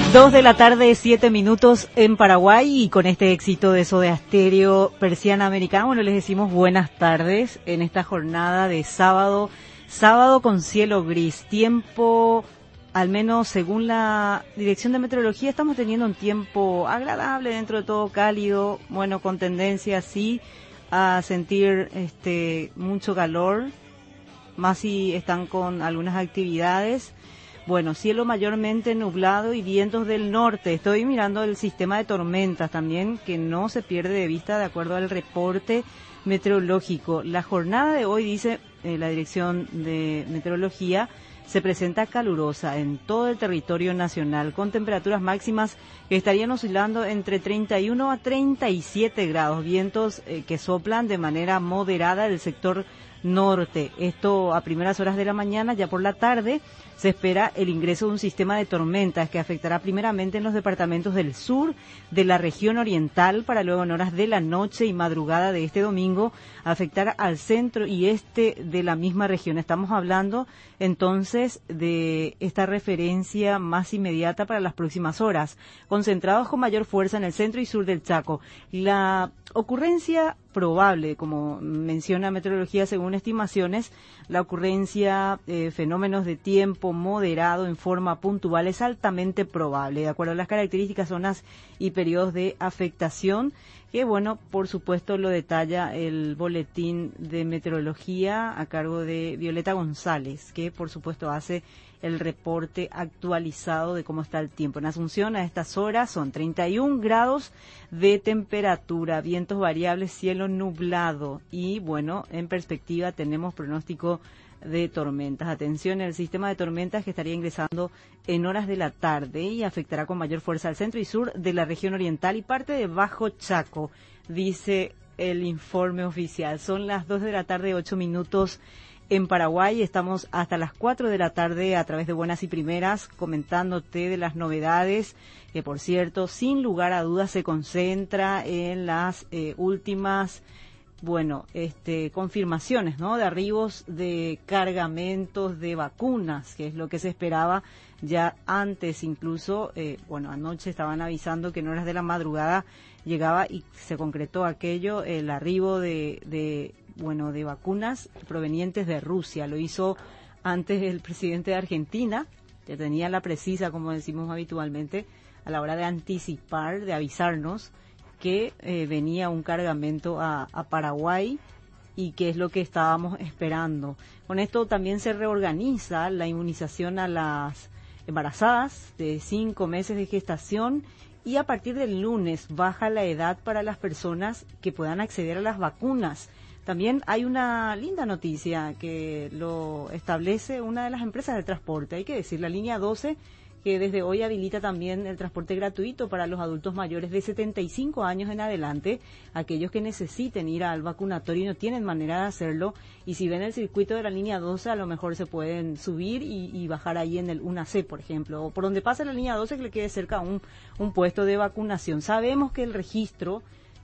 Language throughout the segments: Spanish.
2 de la tarde, 7 minutos en Paraguay, y con este éxito de Soda Stereo, Persiana Americana, bueno, les decimos buenas tardes en esta jornada de sábado con cielo gris, tiempo, al menos según la Dirección de Meteorología, estamos teniendo un tiempo agradable, dentro de todo cálido, bueno, con tendencia así a sentir mucho calor, más si están con algunas actividades. Bueno, cielo mayormente nublado y vientos del norte. Estoy mirando el sistema de tormentas también, que no se pierde de vista de acuerdo al reporte meteorológico. La jornada de hoy, dice la Dirección de Meteorología, se presenta calurosa en todo el territorio nacional, con temperaturas máximas que estarían oscilando entre 31 a 37 grados, vientos que soplan de manera moderada del sector norte. Esto a primeras horas de la mañana. Ya por la tarde se espera el ingreso de un sistema de tormentas que afectará primeramente en los departamentos del sur de la región oriental, para luego en horas de la noche y madrugada de este domingo afectar al centro y este de la misma región. Estamos hablando entonces de esta referencia más inmediata para las próximas horas, concentrados con mayor fuerza en el centro y sur del Chaco. La ocurrencia probable, como menciona Meteorología según estimaciones, la ocurrencia fenómenos de tiempo moderado en forma puntual es altamente probable, de acuerdo a las características, zonas y periodos de afectación, que bueno, por supuesto lo detalla el boletín de meteorología a cargo de Violeta González, que por supuesto hace el reporte actualizado de cómo está el tiempo. En Asunción a estas horas son 31 grados de temperatura, vientos variables, cielo nublado, y bueno, en perspectiva tenemos pronóstico de tormentas. Atención, el sistema de tormentas que estaría ingresando en horas de la tarde y afectará con mayor fuerza al centro y sur de la región oriental y parte de Bajo Chaco, dice el informe oficial. Son las 2 de la tarde, 8 minutos en Paraguay. Estamos hasta las 4 de la tarde a través de Buenas y Primeras comentándote de las novedades, que por cierto, sin lugar a dudas se concentra en las últimas confirmaciones, ¿no?, de arribos de cargamentos de vacunas, que es lo que se esperaba ya antes. Incluso, anoche estaban avisando que en horas de la madrugada llegaba y se concretó aquello, el arribo de vacunas provenientes de Rusia. Lo hizo antes el presidente de Argentina, que tenía la precisa, como decimos habitualmente, a la hora de anticipar, de avisarnos que venía un cargamento a Paraguay, y que es lo que estábamos esperando. Con esto también se reorganiza la inmunización a las embarazadas de 5 meses de gestación, y a partir del lunes baja la edad para las personas que puedan acceder a las vacunas. También hay una linda noticia que lo establece una de las empresas de transporte, hay que decir, la línea 12, que desde hoy habilita también el transporte gratuito para los adultos mayores de 75 años en adelante, aquellos que necesiten ir al vacunatorio y no tienen manera de hacerlo, y si ven el circuito de la línea 12, a lo mejor se pueden subir y bajar ahí en el 1C, por ejemplo, o por donde pasa la línea 12, que le quede cerca un puesto de vacunación. Sabemos que el registro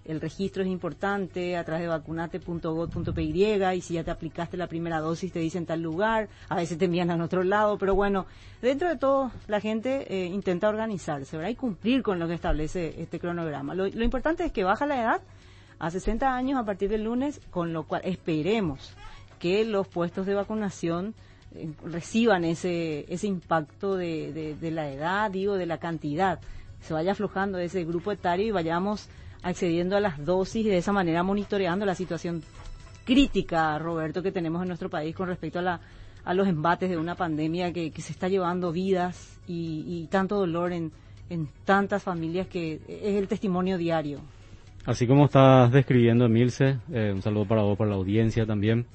es importante a través de vacunate.gov.py, y si ya te aplicaste la primera dosis te dicen tal lugar, a veces te envían a otro lado, pero bueno, dentro de todo la gente intenta organizarse, ¿verdad?, y cumplir con lo que establece este cronograma. Lo importante es que baja la edad a 60 años a partir del lunes, con lo cual esperemos que los puestos de vacunación reciban ese impacto de la edad, de la cantidad, se vaya aflojando ese grupo etario y vayamos accediendo a las dosis, y de esa manera monitoreando la situación crítica, Roberto, que tenemos en nuestro país con respecto a los embates de una pandemia que se está llevando vidas y tanto dolor en tantas familias, que es el testimonio diario. Así como estás describiendo, Emilce, un saludo para vos, para la audiencia también,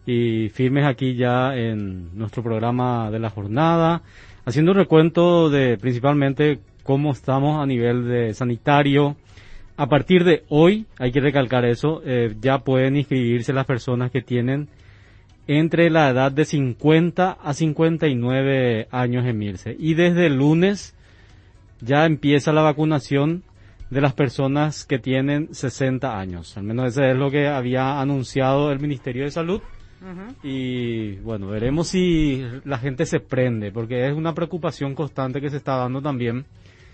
y firmes aquí ya en nuestro programa de la jornada, haciendo un recuento de principalmente cómo estamos a nivel de sanitario. A partir de hoy, hay que recalcar eso, ya pueden inscribirse las personas que tienen entre la edad de 50 a 59 años, Emilce. Y desde el lunes ya empieza la vacunación de las personas que tienen 60 años. Al menos eso es lo que había anunciado el Ministerio de Salud. Uh-huh. Y bueno, veremos si la gente se prende, porque es una preocupación constante que se está dando también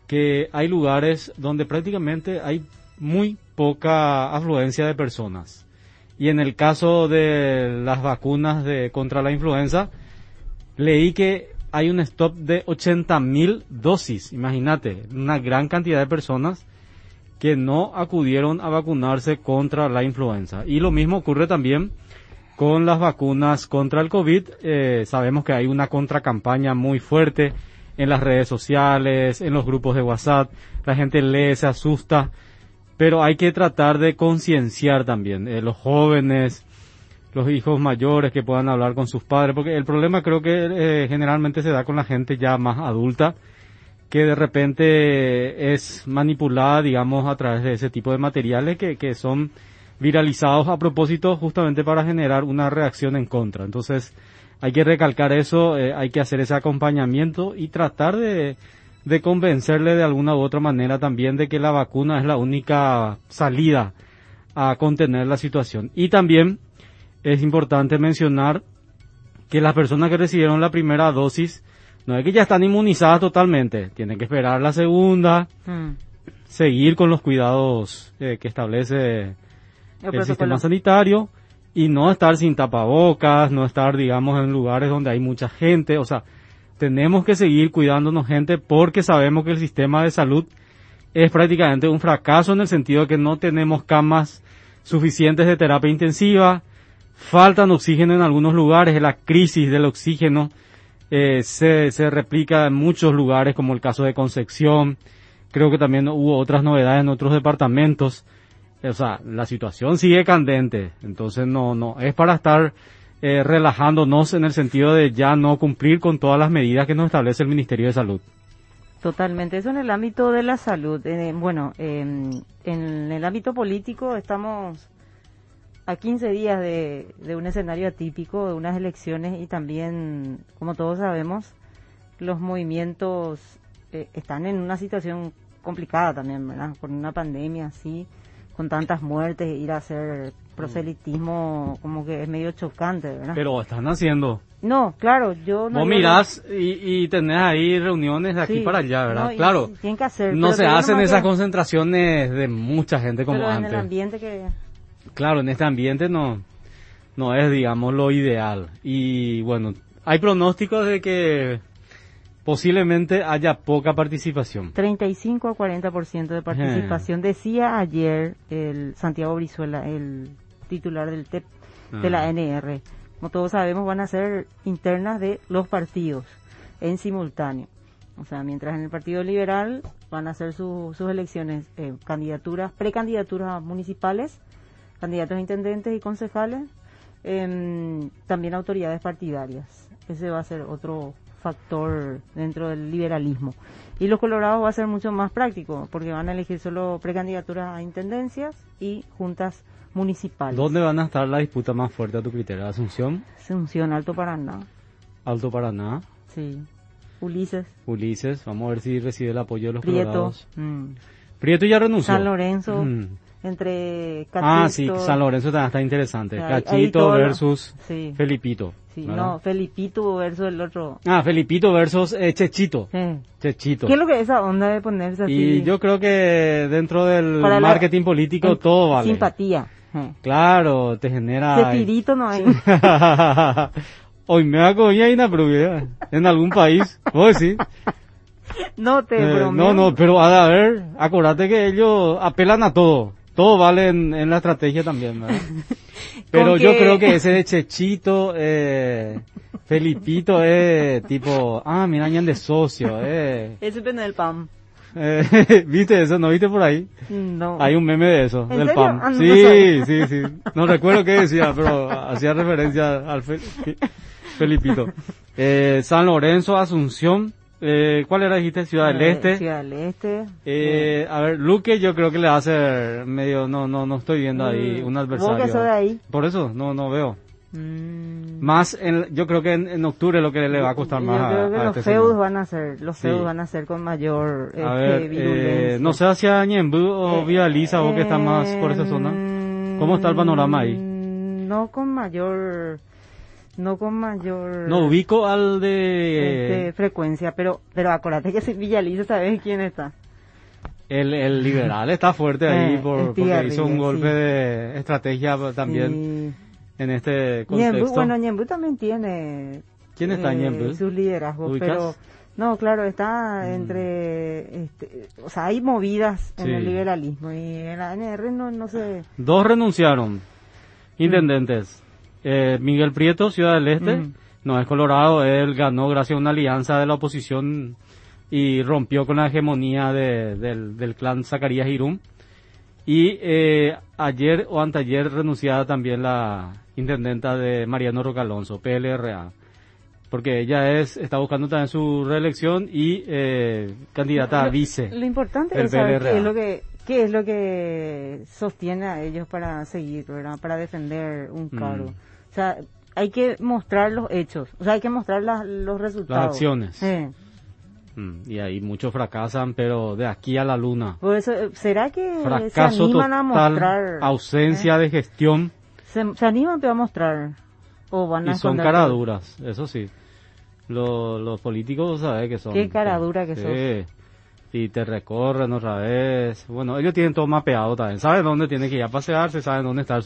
que hay lugares donde prácticamente hay muy poca afluencia de personas. Y en el caso de las vacunas contra la influenza, leí que hay un stock de 80.000 dosis. Imagínate, una gran cantidad de personas que no acudieron a vacunarse contra la influenza. Y lo mismo ocurre también con las vacunas contra el COVID. Sabemos que hay una contracampaña muy fuerte en las redes sociales, en los grupos de WhatsApp. La gente lee, se asusta, pero hay que tratar de concienciar también los jóvenes, los hijos mayores que puedan hablar con sus padres, porque el problema creo que generalmente se da con la gente ya más adulta, que de repente es manipulada, digamos, a través de ese tipo de materiales que son viralizados a propósito justamente para generar una reacción en contra. Entonces, hay que recalcar eso, hay que hacer ese acompañamiento y tratar de convencerle de alguna u otra manera también de que la vacuna es la única salida a contener la situación. Y también es importante mencionar que las personas que recibieron la primera dosis no es que ya están inmunizadas totalmente, tienen que esperar la segunda, seguir con los cuidados que establece el sistema sanitario y no estar sin tapabocas, no estar, digamos, en lugares donde hay mucha gente. O sea, tenemos que seguir cuidándonos, gente, porque sabemos que el sistema de salud es prácticamente un fracaso en el sentido de que no tenemos camas suficientes de terapia intensiva, faltan oxígeno en algunos lugares, la crisis del oxígeno se replica en muchos lugares, como el caso de Concepción. Creo que también hubo otras novedades en otros departamentos. O sea, la situación sigue candente, entonces no es para estar relajándonos en el sentido de ya no cumplir con todas las medidas que nos establece el Ministerio de Salud. Totalmente, eso en el ámbito de la salud. En el ámbito político estamos a 15 días de un escenario atípico, de unas elecciones, y también, como todos sabemos, los movimientos están en una situación complicada también, ¿verdad? Con una pandemia así, con tantas muertes, ir a hacer proselitismo como que es medio chocante, ¿verdad? Pero están haciendo. No, claro, yo no. Vos mirás y tenés ahí reuniones de aquí para allá, ¿verdad? No, claro, tienen que hacer, no se hacen esas concentraciones de mucha gente como pero antes. en el ambiente que... Claro, en este ambiente no es, digamos, lo ideal. Y bueno, hay pronósticos de que posiblemente haya poca participación. 35 a 40% de participación, decía ayer el Santiago Brizuela, el titular del TEP de la ANR. Como todos sabemos, van a ser internas de los partidos en simultáneo. O sea, mientras en el Partido Liberal van a hacer sus elecciones, precandidaturas municipales, candidatos a intendentes y concejales, también autoridades partidarias. Ese va a ser otro factor dentro del liberalismo. Y los colorados va a ser mucho más práctico, porque van a elegir solo precandidaturas a intendencias y juntas municipales. ¿Dónde van a estar la disputa más fuerte a tu criterio? ¿Asunción? Asunción, Alto Paraná. Alto Paraná. Sí. Ulises, vamos a ver si recibe el apoyo de los Prieto. colorados. Prieto ya renunció. San Lorenzo, entre Cachito. Sí, San Lorenzo está interesante. Ahí Cachito versus sí. Felipito. Sí, no, Felipito versus el otro. Felipito versus Chechito. Chechito. ¿Qué es lo que es esa onda de ponerse así? Y yo creo que dentro del marketing político todo vale. Simpatía. Claro, te genera... Cepidito no hay. Hoy me va a una probabilidad en algún país. Vos sí. No te bromeo. No, pero a ver, acuérdate que ellos apelan a todo. Todo vale en la estrategia también, ¿verdad? Pero yo creo que ese de Chechito, Felipito tipo, mira, ñan de socio, Ese pene del PAM. ¿Viste eso? ¿No viste por ahí? No. Hay un meme de eso, ¿En del serio? PAM. No Sí. No recuerdo qué decía, pero hacía referencia al Felipito. San Lorenzo, Asunción. ¿Cuál era, dijiste? Ciudad del Este. Ciudad del Este. A ver, Luque yo creo que le va a hacer medio, no estoy viendo ahí un adversario. ¿Vos que sos de ahí? Por eso, no veo. Más, yo creo que en octubre lo que le va a costar más a Yo creo que este los señor. feudos van a ser con mayor a ver, virulencia. no sé hacia Ñemby o Vía Lisa, vos que estás más por esa zona. ¿Cómo está el panorama ahí? No con mayor... No con mayor... No ubico al de... frecuencia, pero acordate que si Villaliza, ¿sabes quién está? El liberal está fuerte ahí porque hizo un golpe de estrategia también en este contexto. Ñembu también tiene... ¿Quién está Ñembu? Sus liderazgos, pero... No, claro, está entre... o sea, hay movidas en el liberalismo y en la ANR no sé... 2 renunciaron, intendentes. Miguel Prieto, Ciudad del Este, no es Colorado, él ganó gracias a una alianza de la oposición y rompió con la hegemonía del clan Zacarías Irún. Y ayer o anteayer renunciada también la intendenta de Mariano Roca Alonso, PLRA, porque ella está buscando también su reelección y candidata a vice. Lo importante es saber qué es lo que sostiene a ellos para seguir, ¿verdad? Para defender un cargo. O sea, hay que mostrar los hechos, o sea, hay que mostrar los resultados. Las acciones. Y ahí muchos fracasan, pero de aquí a la luna. Por eso, ¿será que fracaso se animan total, a mostrar? Ausencia de gestión. ¿Se animan a mostrar? ¿O van a y son caraduras, eso sí. Los políticos, ¿sabes que son? Qué caradura que sos. Y te recorren otra vez. Bueno, ellos tienen todo mapeado también. Saben dónde tienen que ir a pasearse, saben dónde están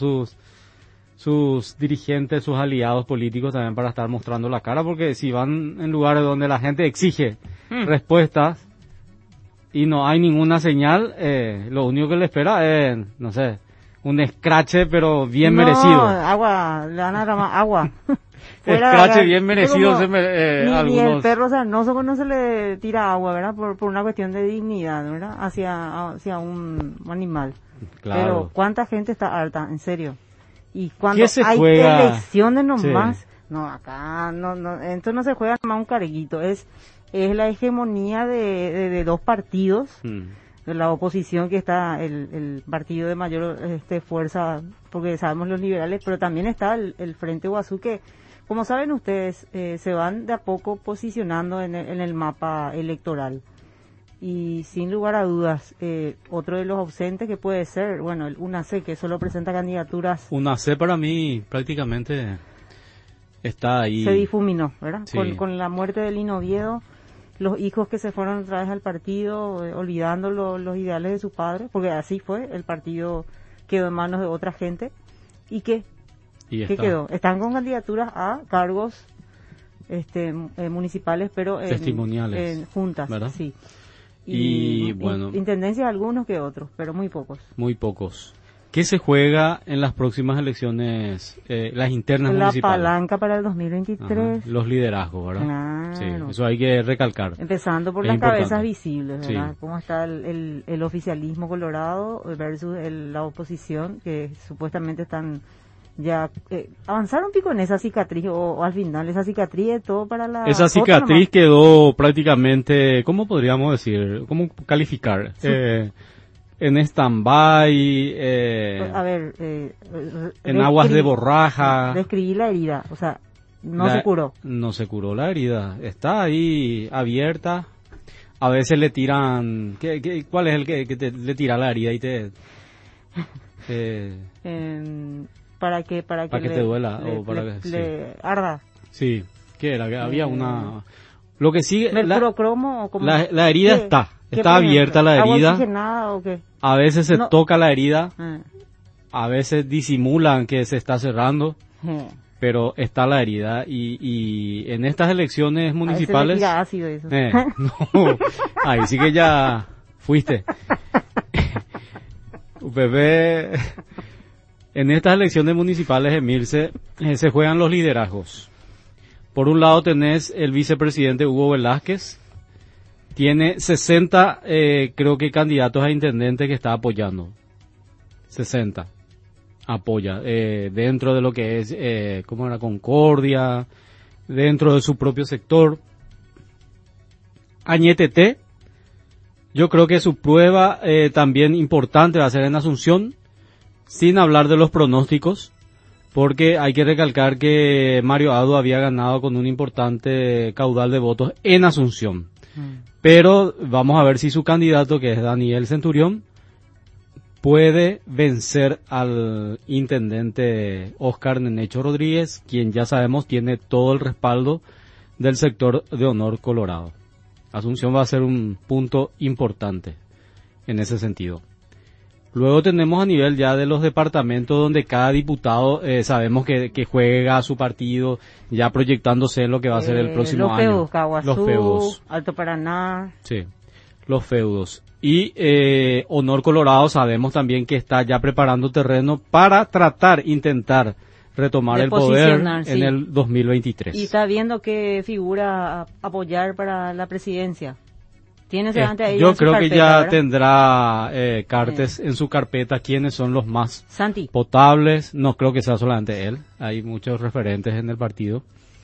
sus dirigentes, sus aliados políticos también para estar mostrando la cara, porque si van en lugares donde la gente exige respuestas y no hay ninguna señal, lo único que le espera es, no sé, un escrache pero bien merecido. Agua, le van a dar agua. Escrache bien merecido. Ni el perro sarnoso no se le tira agua, ¿verdad? Por una cuestión de dignidad, ¿verdad? Hacia un animal. Claro. Pero ¿cuánta gente está harta? En serio. Y cuando hay juega? elecciones nomás, no, acá entonces no se juega nomás un carguito, es la hegemonía de 2 partidos, de la oposición, que está el partido de mayor fuerza, porque sabemos los liberales, pero también está el Frente Guazú, que como saben ustedes, se van de a poco posicionando en el mapa electoral. Y sin lugar a dudas, otro de los ausentes que puede ser, bueno, el UNAC, que solo presenta candidaturas. UNAC para mí prácticamente está ahí. Se difuminó, ¿verdad? Sí. Con la muerte de Lino Oviedo, los hijos que se fueron otra vez al partido, olvidando los ideales de su padre, porque así fue, el partido quedó en manos de otra gente. ¿Y qué? ¿Qué quedó? Están con candidaturas a cargos municipales, pero testimoniales, en juntas, ¿verdad? Sí. Y bueno, intendencias algunos que otros, pero muy pocos. Muy pocos. ¿Qué se juega en las próximas elecciones, las internas municipales? La palanca para el 2023. Ajá, los liderazgos, ¿verdad? Claro. Sí, eso hay que recalcar. Empezando por las cabezas visibles, ¿verdad? Sí. Cómo está el oficialismo colorado versus la oposición, que supuestamente están ya avanzaron un pico en esa cicatriz, o al final esa cicatriz es todo para la... Esa cicatriz quedó prácticamente, ¿cómo podríamos decir? ¿Cómo calificar? Sí. En stand-by, en aguas de borraja. Describí la herida, o sea, se curó. No se curó la herida, está ahí abierta. A veces le tiran, ¿cuál es el que le tira la herida y te... para que te duela o para que le arda. Sí, ¿qué era? Que había una... Lo que sigue... ¿Mercurocromo o cómo? La herida está abierta la herida. ¿Agua oxigenada o qué? A veces se toca la herida, a veces disimulan que se está cerrando, pero está la herida y en estas elecciones municipales... A veces le tira ácido eso. No, ahí sí que ya fuiste. Pepe... En estas elecciones municipales, Emilce, se juegan los liderazgos. Por un lado tenés el vicepresidente Hugo Velázquez, tiene 60, creo que candidatos a intendente que está apoyando. 60 apoya, dentro de lo que es, ¿cómo era? Concordia, dentro de su propio sector. Añetete, yo creo que su prueba también importante va a ser en Asunción, sin hablar de los pronósticos, porque hay que recalcar que Mario Ado había ganado con un importante caudal de votos en Asunción. Pero vamos a ver si su candidato, que es Daniel Centurión, puede vencer al intendente Oscar Nenecho Rodríguez, quien ya sabemos tiene todo el respaldo del sector de Honor Colorado. Asunción va a ser un punto importante en ese sentido. Luego tenemos a nivel ya de los departamentos donde cada diputado sabemos que juega a su partido, ya proyectándose en lo que va a ser el próximo año. Feudos, Caguazú, los feudos, Alto Paraná. sí, los feudos. Y Honor Colorado sabemos también que está ya preparando terreno para intentar retomar el poder en el 2023. Y está viendo qué figura apoyar para la presidencia. ¿Tiene delante a ellos yo en su creo carpeta, que ya ¿verdad? tendrá Cartes en su carpeta quiénes son los más Santi. potables. No creo que sea solamente él, hay muchos referentes en el partido.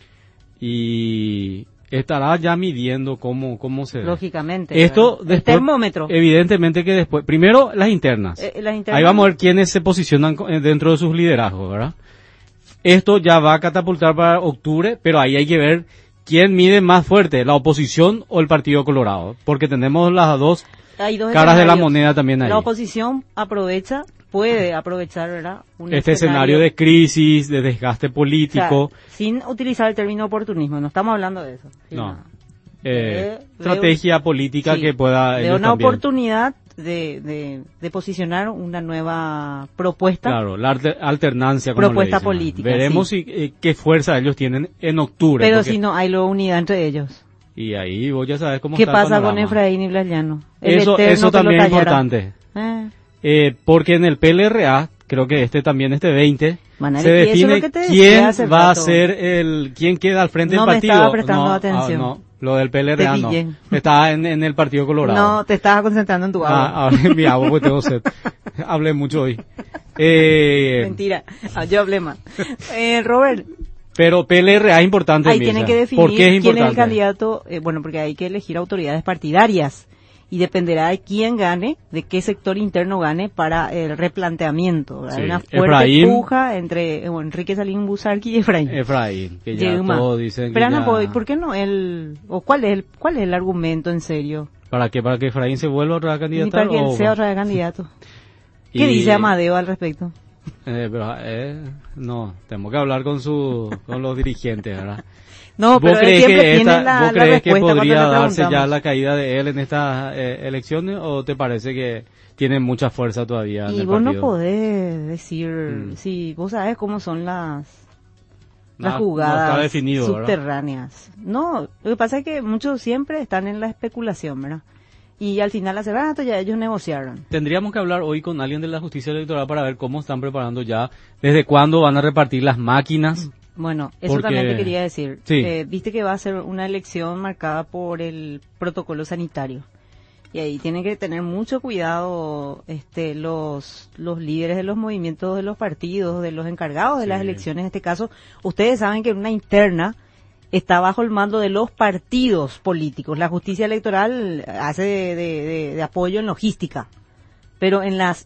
Y estará ya midiendo cómo se... Lógicamente. Esto el después, termómetro. evidentemente que después... Primero, las internas. Las internas. Ahí vamos a ver quiénes se posicionan dentro de sus liderazgos, ¿verdad? Esto ya va a catapultar para octubre, pero ahí hay que ver quién mide más fuerte, la oposición o el Partido Colorado, porque tenemos las dos Hay dos caras de la escenarios. moneda también ahí. La oposición puede aprovechar, ¿verdad? Un Este escenario de crisis, de desgaste político. O sea, sin utilizar el término oportunismo, no estamos hablando de eso. No. Nada. Estrategia política sí, que pueda... de ellos una también. oportunidad de posicionar una nueva propuesta. Claro, la alternancia, como Propuesta le dicen. política, Veremos qué fuerza ellos tienen en octubre. Pero porque- si no hay luego unidad entre ellos. Y ahí vos ya sabes cómo ¿Qué está el pasa con panorama. Efraín y Blas Llano? Eso también es importante. Eh, Porque en el PLRA, creo que este 20, Manari, se eso es define lo que te decía quién hace va a rato. ser quién queda al frente No del me partido. estaba prestando No, atención. no, lo del PLRA Te no. pillé. Está en el Partido Colorado. no, te estabas concentrando en tu agua. Ahora en mi agua porque tengo sed. Hablé mucho hoy. Mentira, yo hablé más. Robert, Pero PLRA es importante. ahí Mirza. tienen que definir ¿Por qué es quién es importante? el candidato, bueno, porque hay que elegir autoridades partidarias y dependerá de quién gane, de qué sector interno gane para el replanteamiento. ¿Verdad? Sí, Hay una fuerte Efraín. puja entre Enrique Salín Buzarqui y Efraín. Efraín, que ya Yeuma. todos dicen que Pero Ana, ya... ¿por qué no él, o cuál es el argumento en serio? ¿Para qué? ¿Para que Efraín se vuelva otra Ni candidata? para que él o- sea otra vez candidato. ¿Qué Y- dice Amadeo al respecto? pero, no, tenemos que hablar con los dirigentes, ¿verdad? No, ¿Vos pero él crees siempre que tiene la vos crees que respuesta cuando podría le darse ya preguntamos. la caída de él en estas elecciones o te parece que tiene mucha fuerza todavía en Y el vos no partido? podés decir, Mm. si vos sabés cómo son las No jugadas está definido, ¿verdad? subterráneas. No, lo que pasa es que muchos siempre están en la especulación, ¿verdad? Y al final hace rato ya ellos negociaron. Tendríamos que hablar hoy con alguien de la justicia electoral para ver cómo están preparando ya, desde cuándo van a repartir las máquinas. Bueno, eso Porque- también te quería decir. Sí. Viste que va a ser una elección marcada por el protocolo sanitario. Y ahí tienen que tener mucho cuidado los líderes de los movimientos de los partidos, de los encargados de las Sí. elecciones en este caso. Ustedes saben que en una interna está bajo el mando de los partidos políticos. La justicia electoral hace de apoyo en logística. Pero en las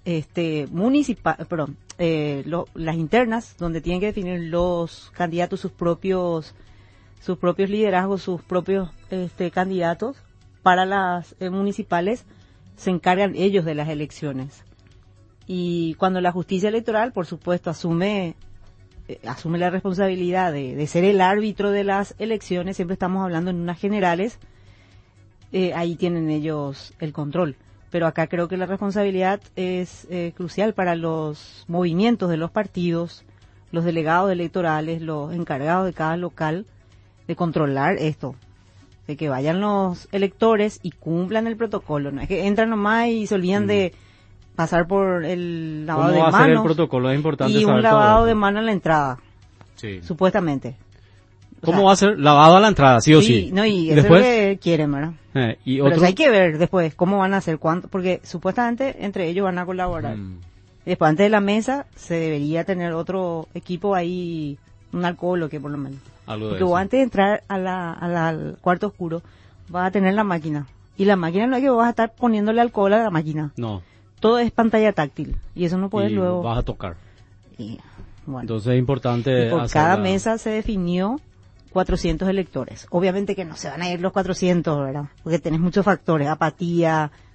las internas, donde tienen que definir los candidatos sus propios liderazgos, sus propios candidatos para las municipales, se encargan ellos de las elecciones. Y cuando la justicia electoral, por supuesto, asume la responsabilidad de ser el árbitro de las elecciones, siempre estamos hablando en unas generales, ahí tienen ellos el control. Pero acá creo que la responsabilidad es crucial para los movimientos de los partidos, los delegados electorales, los encargados de cada local, de controlar esto, de que vayan los electores y cumplan el protocolo. No es que entran nomás y se olvidan de pasar por el lavado ¿Cómo de va a ser el manos protocolo? Es importante y un saber todo lavado eso. de mano en la entrada, Sí. supuestamente. O ¿Cómo sea, va a ser? Lavado a la entrada, sí o sí. No, y eso Después, es lo que quieren, ¿verdad? y Pero otro... eso hay que ver después cómo van a hacer, cuánto, porque supuestamente entre ellos van a colaborar. Mm, Después, antes de la mesa, se debería tener otro equipo ahí, un alcohol o que por lo menos. algo de Porque eso. vos antes de entrar al cuarto oscuro, vas a tener la máquina. Y la máquina no es que vos vas a estar poniéndole alcohol a la máquina. No. Todo es pantalla táctil. Y eso no puedes Y luego... vas a tocar. Y, bueno. Entonces es importante Y por hacer cada la- mesa se definió 400 electores. Obviamente que no se van a ir los 400, ¿verdad? Porque tenés muchos factores, apatía,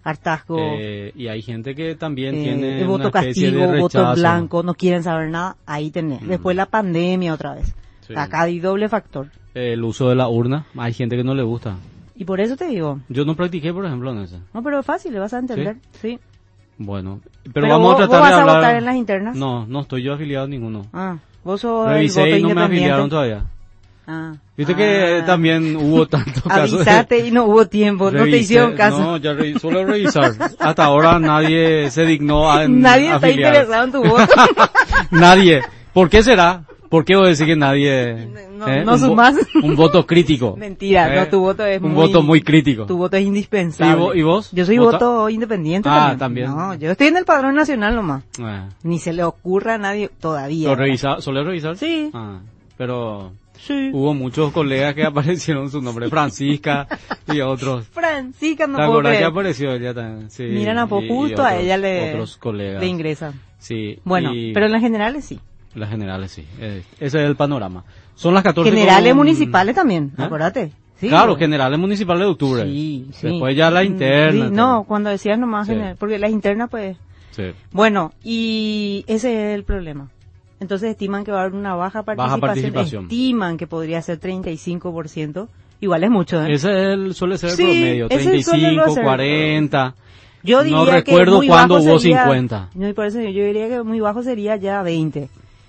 hartazgo. Y hay gente que también tiene voto una especie castigo, de rechazo. voto blanco, no quieren saber nada, ahí tenés. Después la pandemia otra vez. Sí. Acá hay doble factor. El uso de la urna, hay gente que no le gusta. Y por eso te digo. Yo no practiqué, por ejemplo, en eso. No, pero es fácil, le vas a entender, sí. Bueno, pero Pero vamos vos, a tratar ¿vos vas de hablar. a votar en las internas? No estoy yo afiliado a ninguno. Ah, vos sos Revisé el voto y no me independiente. afiliaron todavía. Ah. Viste que también hubo tantos casos. Avisaste y no hubo tiempo, no te Revisé, hicieron caso. No, ya solo revisar. Hasta ahora nadie se dignó a Nadie está afiliar. interesado en tu voto. Nadie. ¿Por qué será? ¿Por qué vos decís que nadie? No sumás. Un voto crítico. Mentira, no, tu voto es un voto muy crítico. Tu voto es indispensable. ¿Y vos? Yo soy voto independiente también. No, yo estoy en el padrón nacional nomás. Ah. Ni se le ocurra a nadie todavía. ¿Solés revisar? Sí. Pero sí. Hubo muchos colegas que aparecieron su nombre, Francisca y otros. Francisca, no puedo puedo creer. creer. Que apareció ella también. Sí, Mira, no, pues justo a ella le ingresa. Sí. Bueno, pero en las generales sí. Las generales sí. Ese es el panorama. Son las 14. Generales municipales también, acuérdate. Sí, claro, generales municipales de octubre. Sí. Después ya la interna. Sí, no, cuando decías nomás general, porque las internas pues... Sí. Bueno, y ese es el problema. Entonces estiman que va a haber una baja participación. Estiman que podría ser 35%. Igual es mucho, ¿eh? Ese suele ser el promedio, 35, 40. Yo diría no recuerdo que cuándo hubo sería, 50. No, y por eso yo diría que muy bajo sería ya 20.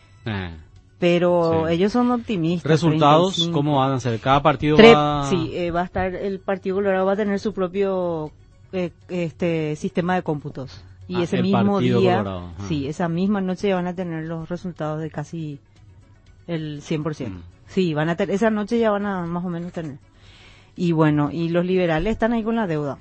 Pero ellos son optimistas. ¿Resultados 35. cómo van a ser? Cada partido va... Sí, va a estar, el Partido Colorado va a tener su propio sistema de cómputos. Y ese mismo día, sí, esa misma noche van a tener los resultados de casi el 100%. Sí, van a tener, esa noche ya van a más o menos tener. Y bueno, y los liberales están ahí con la deuda.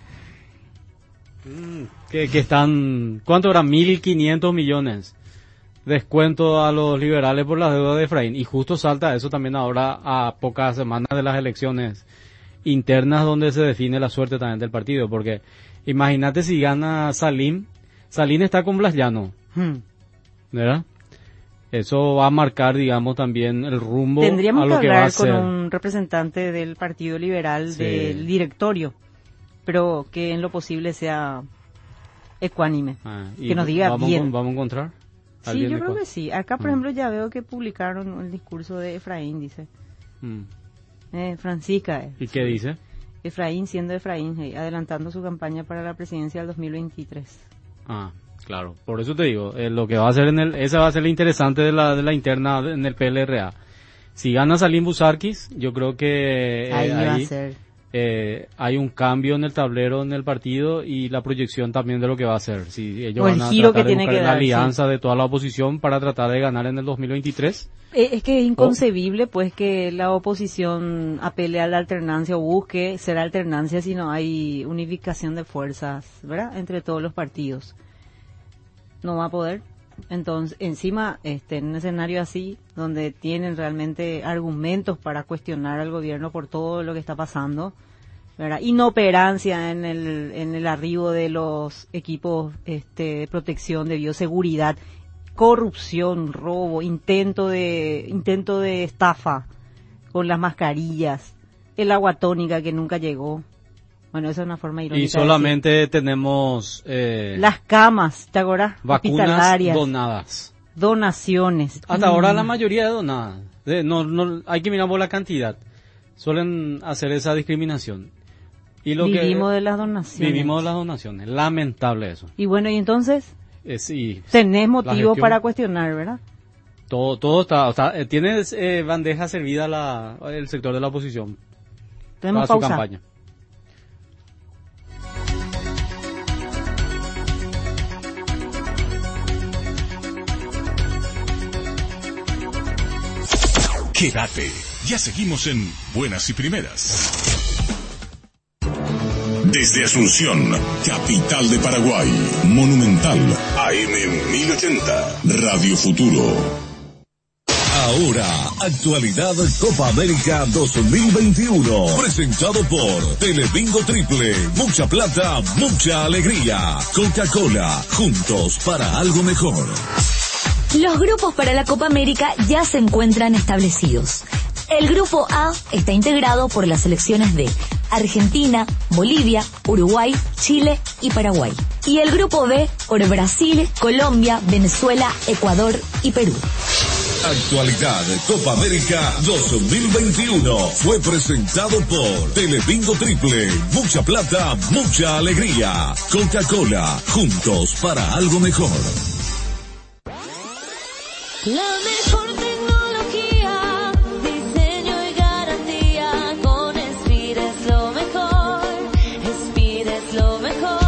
Que están, ¿cuánto eran? 1.500 millones. Descuento a los liberales por la deuda de Efraín. Y justo salta eso también ahora a pocas semanas de las elecciones internas donde se define la suerte también del partido. Porque imagínate si gana Salim. Salim está con Blas Llano. ¿Verdad? Eso va a marcar, digamos, también el rumbo Tendríamos a lo que va a hablar ser. con un representante del Partido Liberal, del directorio, pero que en lo posible sea ecuánime. Que nos diga bien. ¿Vamos a encontrar? Sí, yo creo que sí. Acá, por ejemplo, ya veo que publicaron el discurso de Efraín, dice. Francisca. ¿Y qué dice? Efraín siendo Efraín, adelantando su campaña para la presidencia del 2023. Claro. Por eso te digo, lo que va a ser esa va a ser lo interesante de la interna en el PLRA. Si gana Salim Busarquis, yo creo que ahí va a ser. Hay un cambio en el tablero en el partido y la proyección también de lo que va a hacer. Si ellos van a tratar de buscar la alianza de toda la oposición para tratar de ganar en el 2023. Es que es inconcebible pues que la oposición apele a la alternancia o busque ser alternancia si no hay unificación de fuerzas, ¿verdad? Entre todos los partidos. No va a poder. Entonces, encima, en un escenario así, donde tienen realmente argumentos para cuestionar al gobierno por todo lo que está pasando, ¿verdad? Inoperancia en el arribo de los equipos de protección de bioseguridad, corrupción, robo, intento de estafa con las mascarillas, el agua tónica que nunca llegó. Bueno, esa es una forma irónica. Y solamente tenemos... las camas, ¿te acuerdas? Vacunas donadas. Donaciones. Hasta ahora la mayoría de donadas. No, hay que mirar por la cantidad. Suelen hacer esa discriminación. Y vivimos de las donaciones. Vivimos de las donaciones. Lamentable eso. Y bueno, y entonces... tenés motivo para cuestionar, ¿verdad? Todo está... tienes bandeja servida el sector de la oposición. Tenemos para pausa. Su campaña. Quédate, ya seguimos en Buenas y Primeras. Desde Asunción, capital de Paraguay, Monumental, AM 1080, Radio Futuro. Ahora, actualidad Copa América 2021, presentado por Telebingo Triple, mucha plata, mucha alegría. Coca-Cola, juntos para algo mejor. Los grupos para la Copa América ya se encuentran establecidos. El grupo A está integrado por las selecciones de Argentina, Bolivia, Uruguay, Chile y Paraguay. Y el grupo B por Brasil, Colombia, Venezuela, Ecuador y Perú. Actualidad Copa América 2021 fue presentado por Telebingo Triple, mucha plata, mucha alegría. Coca-Cola, juntos para algo mejor. La mejor tecnología, diseño y garantía, con Speed es lo mejor, Speed es lo mejor.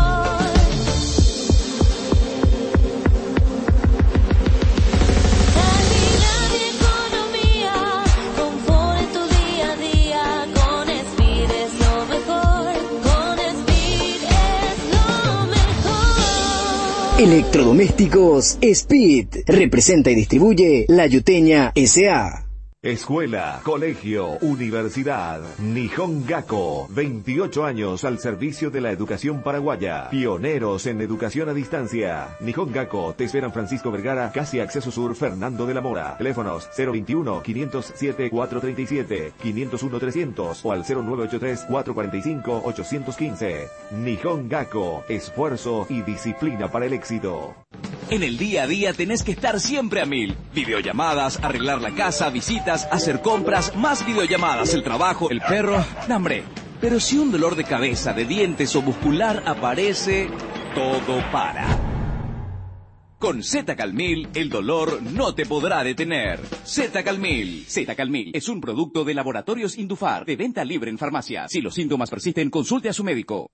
Calidad y economía, confort en tu día a día, con Speed es lo mejor, con Speed es lo mejor. Electrodomésticos Speed representa y distribuye La Yuteña S.A. Escuela, colegio, universidad. Nihon Gakko, 28 años al servicio de la educación paraguaya. Pioneros en educación a distancia. Nihon Gakko te espera en Francisco Vergara, casi Acceso Sur, Fernando de la Mora. Teléfonos 021-507-437, 501-300 o al 0983-445-815. Nihon Gakko, esfuerzo y disciplina para el éxito. En el día a día tenés que estar siempre a 1000. Videollamadas, arreglar la casa, visitas, hacer compras, más videollamadas, el trabajo, el perro, hambre. Pero si un dolor de cabeza, de dientes o muscular aparece, todo para. Con Z-Calmil, el dolor no te podrá detener. Z-Calmil. Z-Calmil es un producto de Laboratorios Indufar, de venta libre en farmacia. Si los síntomas persisten, consulte a su médico.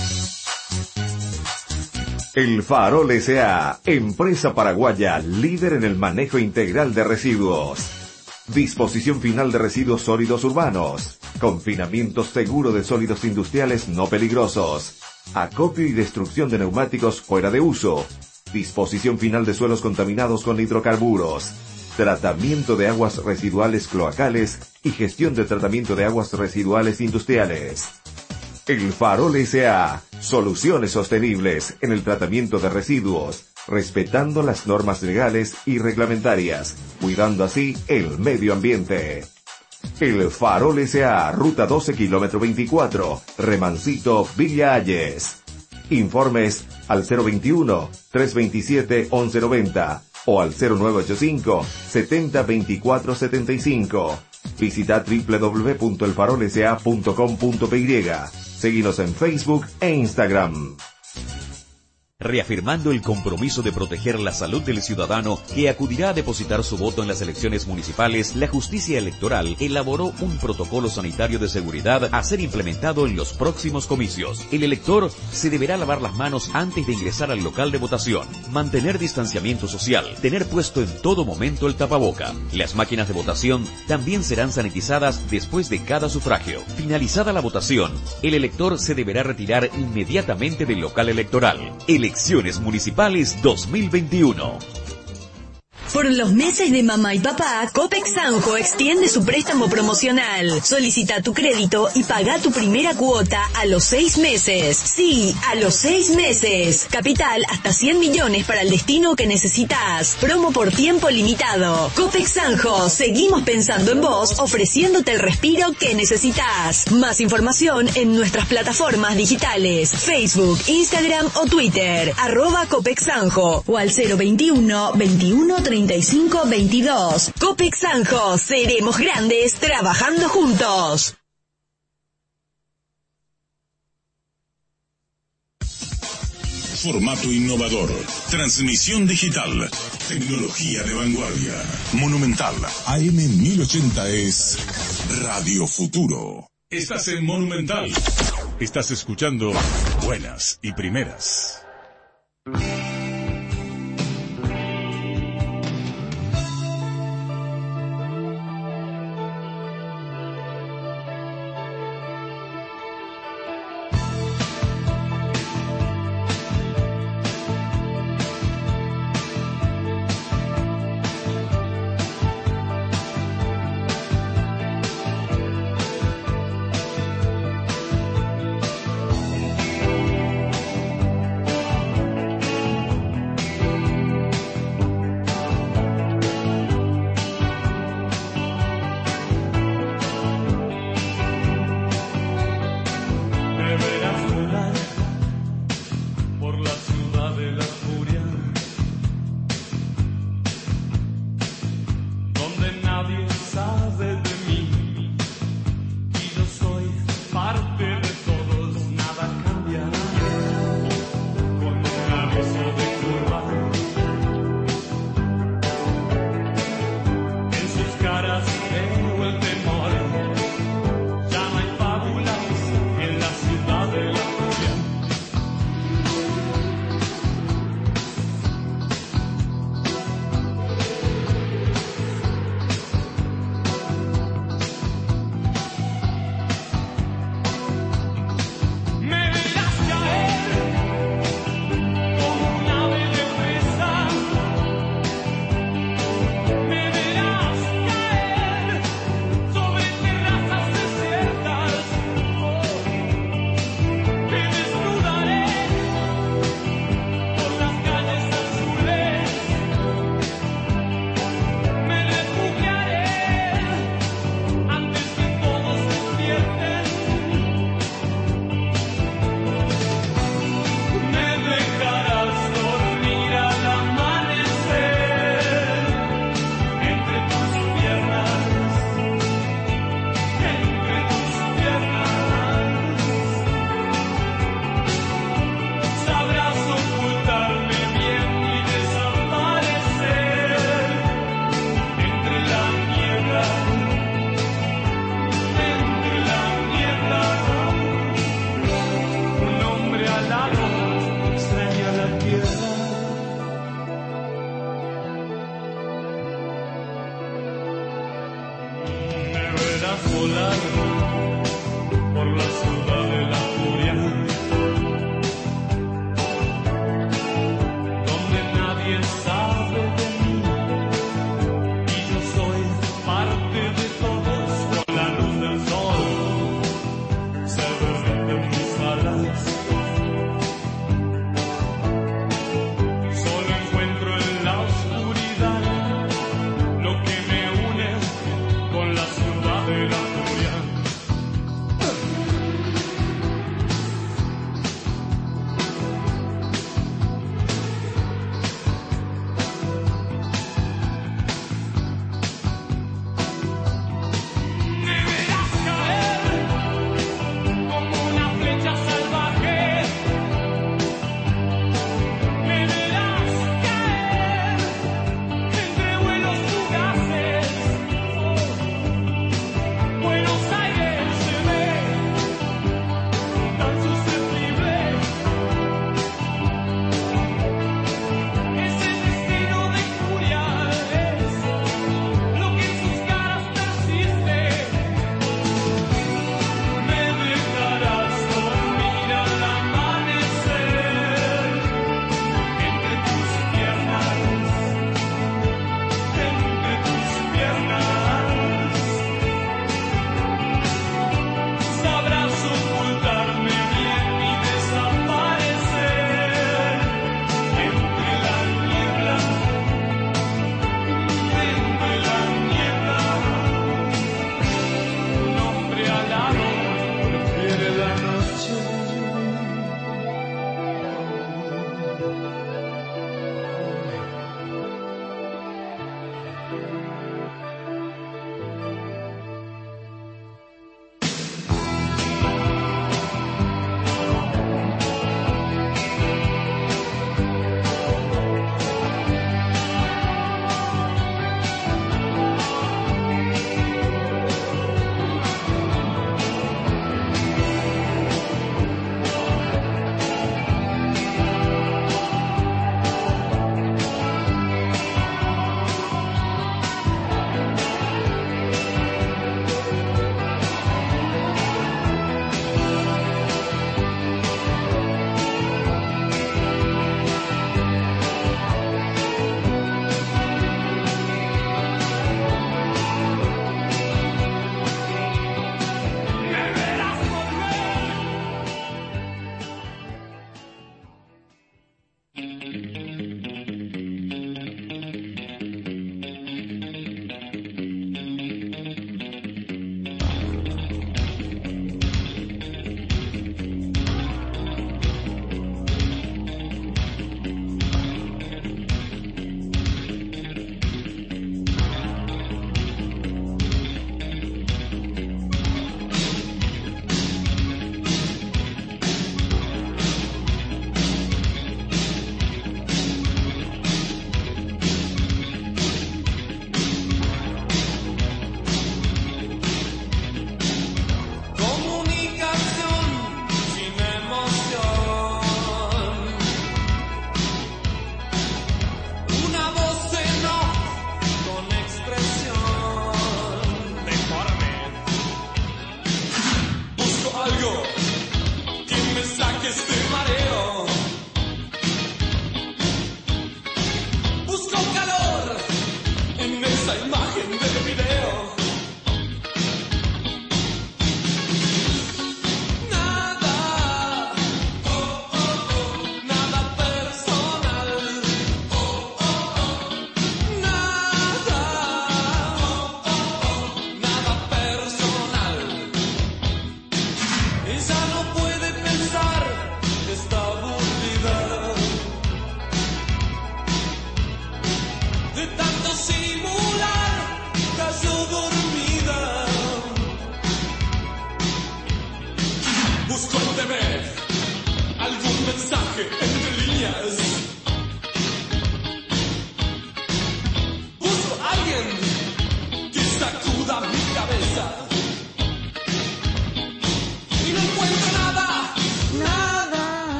El Farol S.A., empresa paraguaya líder en el manejo integral de residuos. Disposición final de residuos sólidos urbanos. Confinamiento seguro de sólidos industriales no peligrosos. Acopio y destrucción de neumáticos fuera de uso. Disposición final de suelos contaminados con hidrocarburos. Tratamiento de aguas residuales cloacales y gestión de tratamiento de aguas residuales industriales. El Farol S.A., soluciones sostenibles en el tratamiento de residuos, respetando las normas legales y reglamentarias, cuidando así el medio ambiente. El Farol S.A., ruta 12, kilómetro 24, Remancito, Villa Ayes. Informes al 021-327-1190 o al 0985-702475. Visita www.elfarolsa.com.py. Seguinos en Facebook e Instagram. Reafirmando el compromiso de proteger la salud del ciudadano que acudirá a depositar su voto en las elecciones municipales, la Justicia Electoral elaboró un protocolo sanitario de seguridad a ser implementado en los próximos comicios. El elector se deberá lavar las manos antes de ingresar al local de votación, mantener distanciamiento social, tener puesto en todo momento el tapaboca. Las máquinas de votación también serán sanitizadas después de cada sufragio. Finalizada la votación, el elector se deberá retirar inmediatamente del local electoral. Elecciones Municipales 2021. Por los meses de mamá y papá, Copex Sanjo extiende su préstamo promocional. Solicita tu crédito y paga tu primera cuota a los 6 meses. Sí, a los 6 meses. Capital hasta 100 millones para el destino que necesitas. Promo por tiempo limitado. Copex Sanjo, seguimos pensando en vos, ofreciéndote el respiro que necesitas. Más información en nuestras plataformas digitales, Facebook, Instagram o Twitter, @Copex Sanjo o al 021 21 35 22. Copex Sanjo, seremos grandes trabajando juntos. Formato innovador, transmisión digital, tecnología de vanguardia. Monumental AM 1080 es Radio Futuro. Estás en Monumental. Estás escuchando Buenas y Primeras.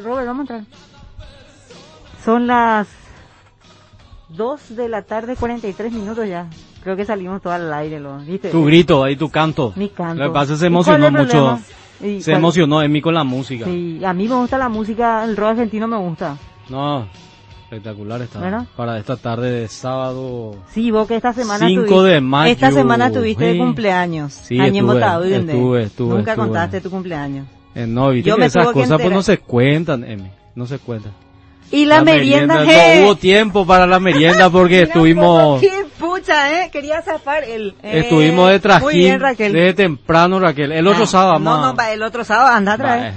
Robert, vamos a entrar. Son las 2 de la tarde, 43 minutos ya. Creo que salimos todo al aire, ¿viste? Tu grito, ahí tu canto. Mi canto. Lo que pasa es que se ¿Y emocionó cuál es el mucho. problema? Se emocionó en mí con la música. Sí, a mí me gusta la música, el rock argentino me gusta. No, espectacular está. ¿Verdad? Para esta tarde de sábado. Sí, vos que esta semana 5 de mayo. Esta semana tuviste de cumpleaños. Sí, Nunca estuve. contaste tu cumpleaños. No, viste Yo que me esas tuve que cosas pues enterar. no se cuentan, Emi. No se cuentan. Y la merienda, no hubo tiempo para la merienda porque estuvimos... ¡Qué pucha, quería zafar el... Estuvimos de trajín. Muy bien, Raquel. Desde temprano, Raquel. El otro sábado, No, el otro sábado, anda a traer.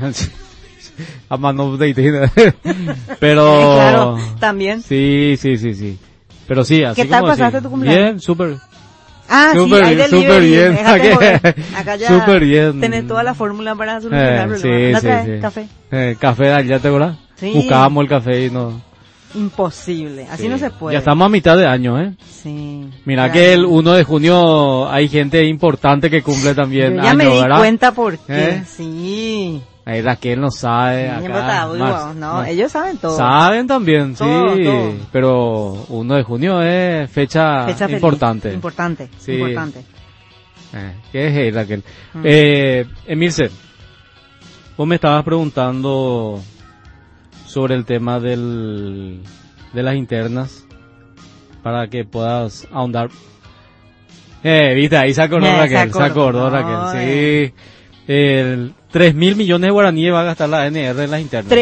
Pero... Claro, también. Sí. Pero sí, así ¿Qué tal como pasaste así. tu cumpleaños? Bien, súper. Ah, super, sí, hay delivery. súper bien. Acá ya súper bien. tenés toda la fórmula para solucionar el problema. Sí, ¿No traes sí. café? Café de allá, ¿te acuerdas? Sí. Buscábamos el café y no... Imposible, así Sí. no se puede. Ya estamos a mitad de año, Sí. Mira Claro. que el 1 de junio hay gente importante que cumple también Yo ya año, me di ¿verdad? cuenta por qué. ¿Eh? Sí. Ahí Raquel no sabe. No, ellos saben todo. Saben también, Todo, sí. todo. Pero 1 de junio es fecha Feliz. importante. Importante. Sí. ¿Qué es ahí, Raquel? Emilce, vos me estabas preguntando sobre el tema de las internas para que puedas ahondar. Viste, ahí se acordó Raquel, se acordó Raquel, sí. 3.000 millones de guaraníes va a gastar la ANR en las internas.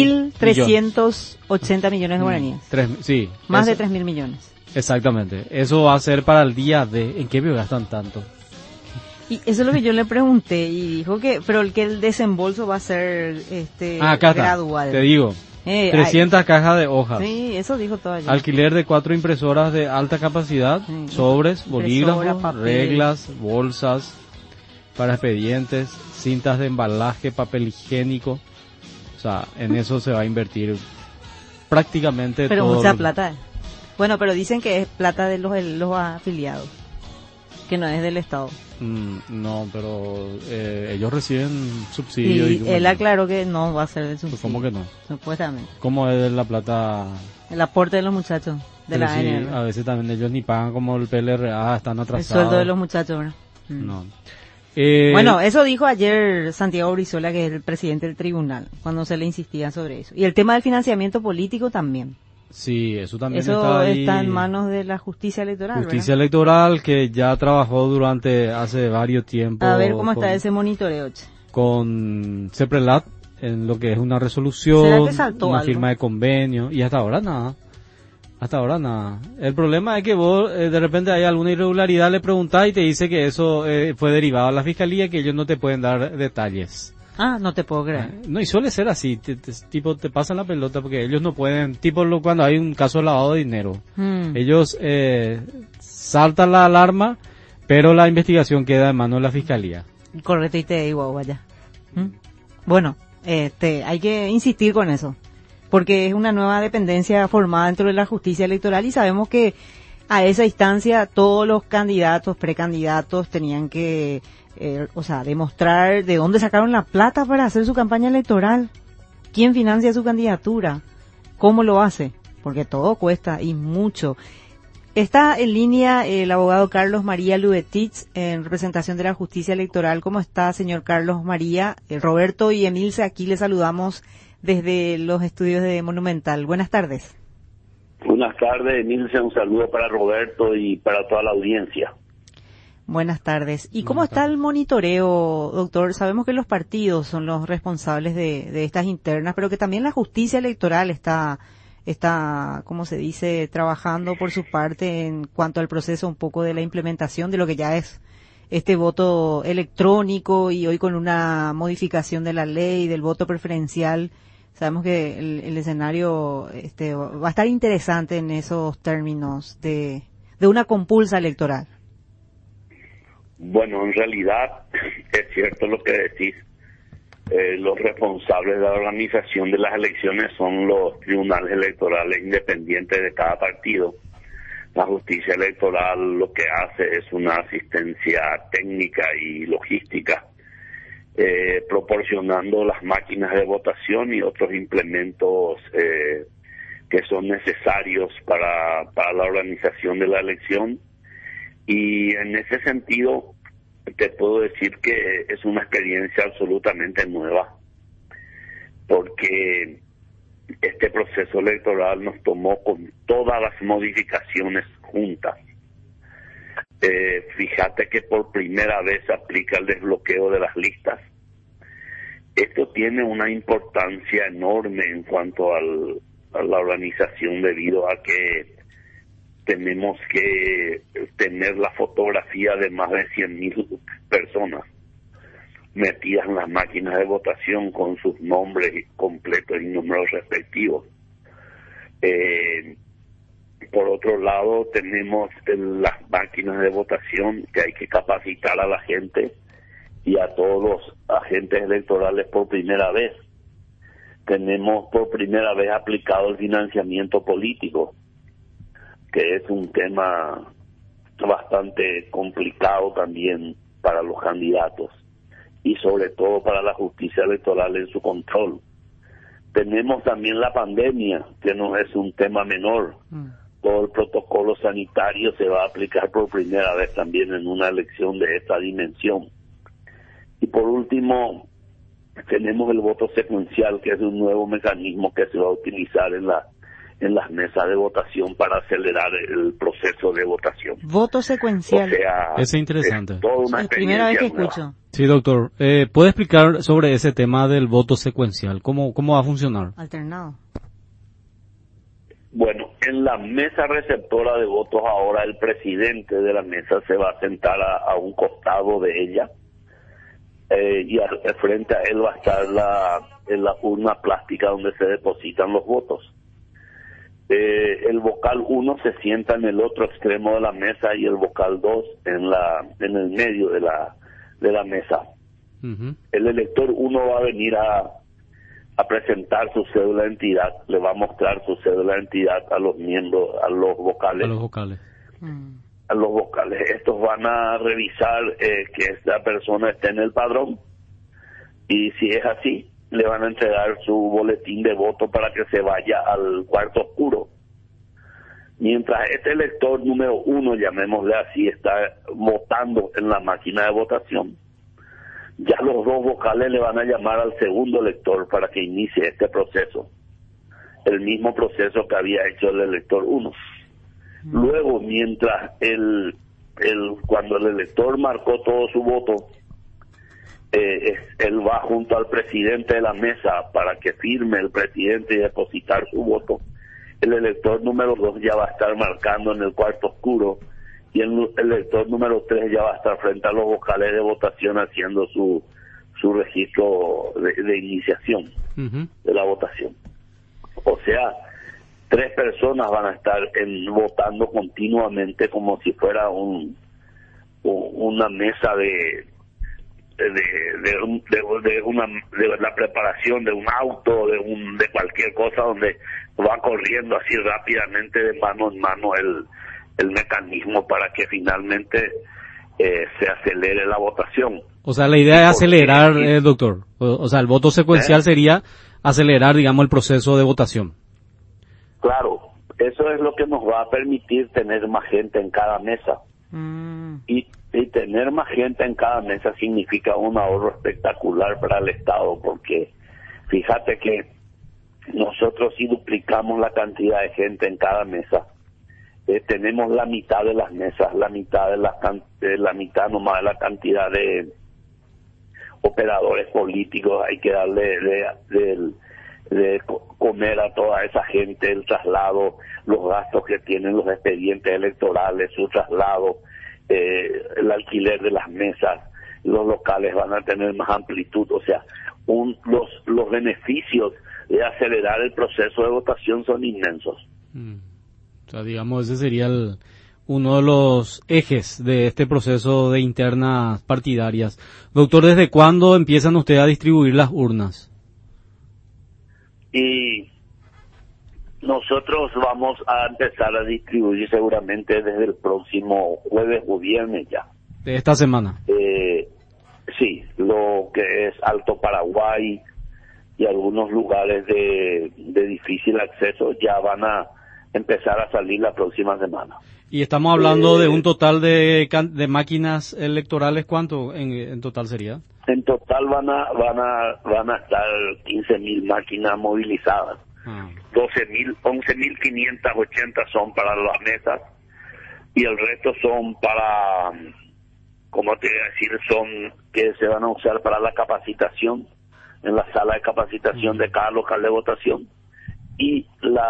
3.380 millones de guaraníes. Sí. Más de 3.000 millones. Exactamente. Eso va a ser para el día de... ¿En qué me gastan tanto? Y eso es lo que yo le pregunté y dijo que, pero el desembolso va a ser acá gradual. Te digo. 300 cajas de hojas. Sí, eso dijo todo ayer. Alquiler de 4 impresoras de alta capacidad, sobres, bolígrafos, papel, reglas, bolsas para expedientes, cintas de embalaje, papel higiénico. O sea, en eso se va a invertir prácticamente pero todo. Mucha plata. Bueno, pero dicen que es plata de los afiliados, que no es del Estado. No, pero ellos reciben subsidio. Y él aclaró que no va a ser del subsidio. ¿Cómo que no? Supuestamente. ¿Cómo es la plata? El aporte de los muchachos de la sí, ANR. a veces también ellos ni pagan como el PLRA, están atrasados. El sueldo de los muchachos, ¿verdad? No. Bueno, eso dijo ayer Santiago Brizuela, que es el presidente del tribunal, cuando se le insistía sobre eso. Y el tema del financiamiento político también. Sí, eso también eso está en manos de la justicia electoral. Justicia ¿verdad? electoral que ya trabajó hace varios tiempos. A ver cómo está ese monitoreo. Con CEPRELAT en lo que es una resolución, ¿Será que saltó una algo? firma de convenio y hasta ahora nada. El problema es que vos de repente hay alguna irregularidad, le preguntás y te dice que eso fue derivado a la fiscalía, que ellos no te pueden dar detalles. Ah, no te puedo creer. No, y suele ser así, tipo te pasan la pelota porque ellos no pueden, cuando hay un caso de lavado de dinero, ellos saltan la alarma, pero la investigación queda en manos de la fiscalía. Correcto, y te digo, vaya. Bueno, hay que insistir con eso, porque es una nueva dependencia formada dentro de la justicia electoral y sabemos que a esa instancia todos los candidatos, precandidatos tenían que demostrar de dónde sacaron la plata para hacer su campaña electoral, quién financia su candidatura, cómo lo hace, porque todo cuesta y mucho. Está en línea el abogado Carlos María Lubetich, en representación de la justicia electoral. ¿Cómo está, señor Carlos María? Roberto y Emilce, aquí le saludamos desde los estudios de Monumental. Buenas tardes. Buenas tardes, Emilce, un saludo para Roberto y para toda la audiencia. Buenas tardes. ¿Y cómo está el monitoreo, doctor? Sabemos que los partidos son los responsables de estas internas, pero que también la justicia electoral está, como se dice, trabajando por su parte en cuanto al proceso un poco de la implementación de lo que ya es este voto electrónico y hoy con una modificación de la ley del voto preferencial. Sabemos que el escenario va a estar interesante en esos términos de una compulsa electoral. Bueno, en realidad es cierto lo que decís. Los responsables de la organización de las elecciones son los tribunales electorales independientes de cada partido. La justicia electoral lo que hace es una asistencia técnica y logística. proporcionando las máquinas de votación y otros implementos que son necesarios para la organización de la elección. Y en ese sentido te puedo decir que es una experiencia absolutamente nueva, porque este proceso electoral nos tomó con todas las modificaciones juntas. Fíjate que por primera vez se aplica el desbloqueo de las listas. Esto tiene una importancia enorme en cuanto a la organización, debido a que tenemos que tener la fotografía de más de 100.000 personas metidas en las máquinas de votación con sus nombres completos y números respectivos. Por otro lado, tenemos las máquinas de votación que hay que capacitar a la gente y a todos los agentes electorales por primera vez. Tenemos por primera vez aplicado el financiamiento político, que es un tema bastante complicado también para los candidatos y sobre todo para la justicia electoral en su control. Tenemos también la pandemia, que no es un tema menor. Todo el protocolo sanitario se va a aplicar por primera vez también en una elección de esta dimensión. Y por último, tenemos el voto secuencial, que es un nuevo mecanismo que se va a utilizar en las mesas de votación para acelerar el proceso de votación. Voto secuencial. O sea, es interesante. Es toda una Es primera vez que nueva. escucho. Sí, doctor. ¿Puede explicar sobre ese tema del voto secuencial? ¿Cómo va a funcionar? Alternado. Bueno, en la mesa receptora de votos ahora el presidente de la mesa se va a sentar a un costado de ella, y frente a él va a estar la urna plástica donde se depositan los votos. El vocal 1 se sienta en el otro extremo de la mesa y el vocal 2 en el medio de la mesa. Uh-huh. El elector 1 va a venir a presentar su cédula de identidad, le va a mostrar su cédula de identidad a los miembros, a los vocales. A los vocales. A los vocales. Estos van a revisar que esta persona esté en el padrón, y si es así, le van a entregar su boletín de voto para que se vaya al cuarto oscuro. Mientras este elector número 1, llamémosle así, está votando en la máquina de votación, ya los dos vocales le van a llamar al segundo elector para que inicie este proceso, el mismo proceso que había hecho el elector 1. Luego, mientras cuando el elector marcó todo su voto, él va junto al presidente de la mesa para que firme el presidente y depositar su voto. El elector número 2 ya va a estar marcando en el cuarto oscuro, y el elector número 3 ya va a estar frente a los vocales de votación haciendo su registro de iniciación Uh-huh. de la votación. O sea, 3 personas van a estar votando continuamente como si fuera una mesa de la preparación de un auto, de cualquier cosa, donde va corriendo así rápidamente de mano en mano el mecanismo para que finalmente se acelere la votación. O sea, la idea es acelerar, doctor. O sea, el voto secuencial sería acelerar, digamos, el proceso de votación. Claro, eso es lo que nos va a permitir tener más gente en cada mesa. Y tener más gente en cada mesa significa un ahorro espectacular para el Estado, porque fíjate que nosotros si duplicamos la cantidad de gente en cada mesa, tenemos la mitad de las mesas, la mitad nomás de la cantidad de operadores políticos. Hay que darle de comer a toda esa gente, el traslado, los gastos que tienen los expedientes electorales, su traslado, el alquiler de las mesas. Los locales van a tener más amplitud. O sea, los beneficios de acelerar el proceso de votación son inmensos. O sea, digamos, ese sería uno de los ejes de este proceso de internas partidarias. Doctor, ¿desde cuándo empiezan ustedes a distribuir las urnas? Y nosotros vamos a empezar a distribuir seguramente desde el próximo jueves o viernes ya. De esta semana. Sí, lo que es Alto Paraguay y algunos lugares de difícil acceso ya van a empezar a salir la próxima semana. Y estamos hablando de un total de máquinas electorales, ¿cuánto en total sería? En total van a estar 15.000 máquinas movilizadas. 11.580 son para las mesas y el resto son para, como te voy a decir, son que se van a usar para la capacitación en la sala de capacitación de cada local de votación, y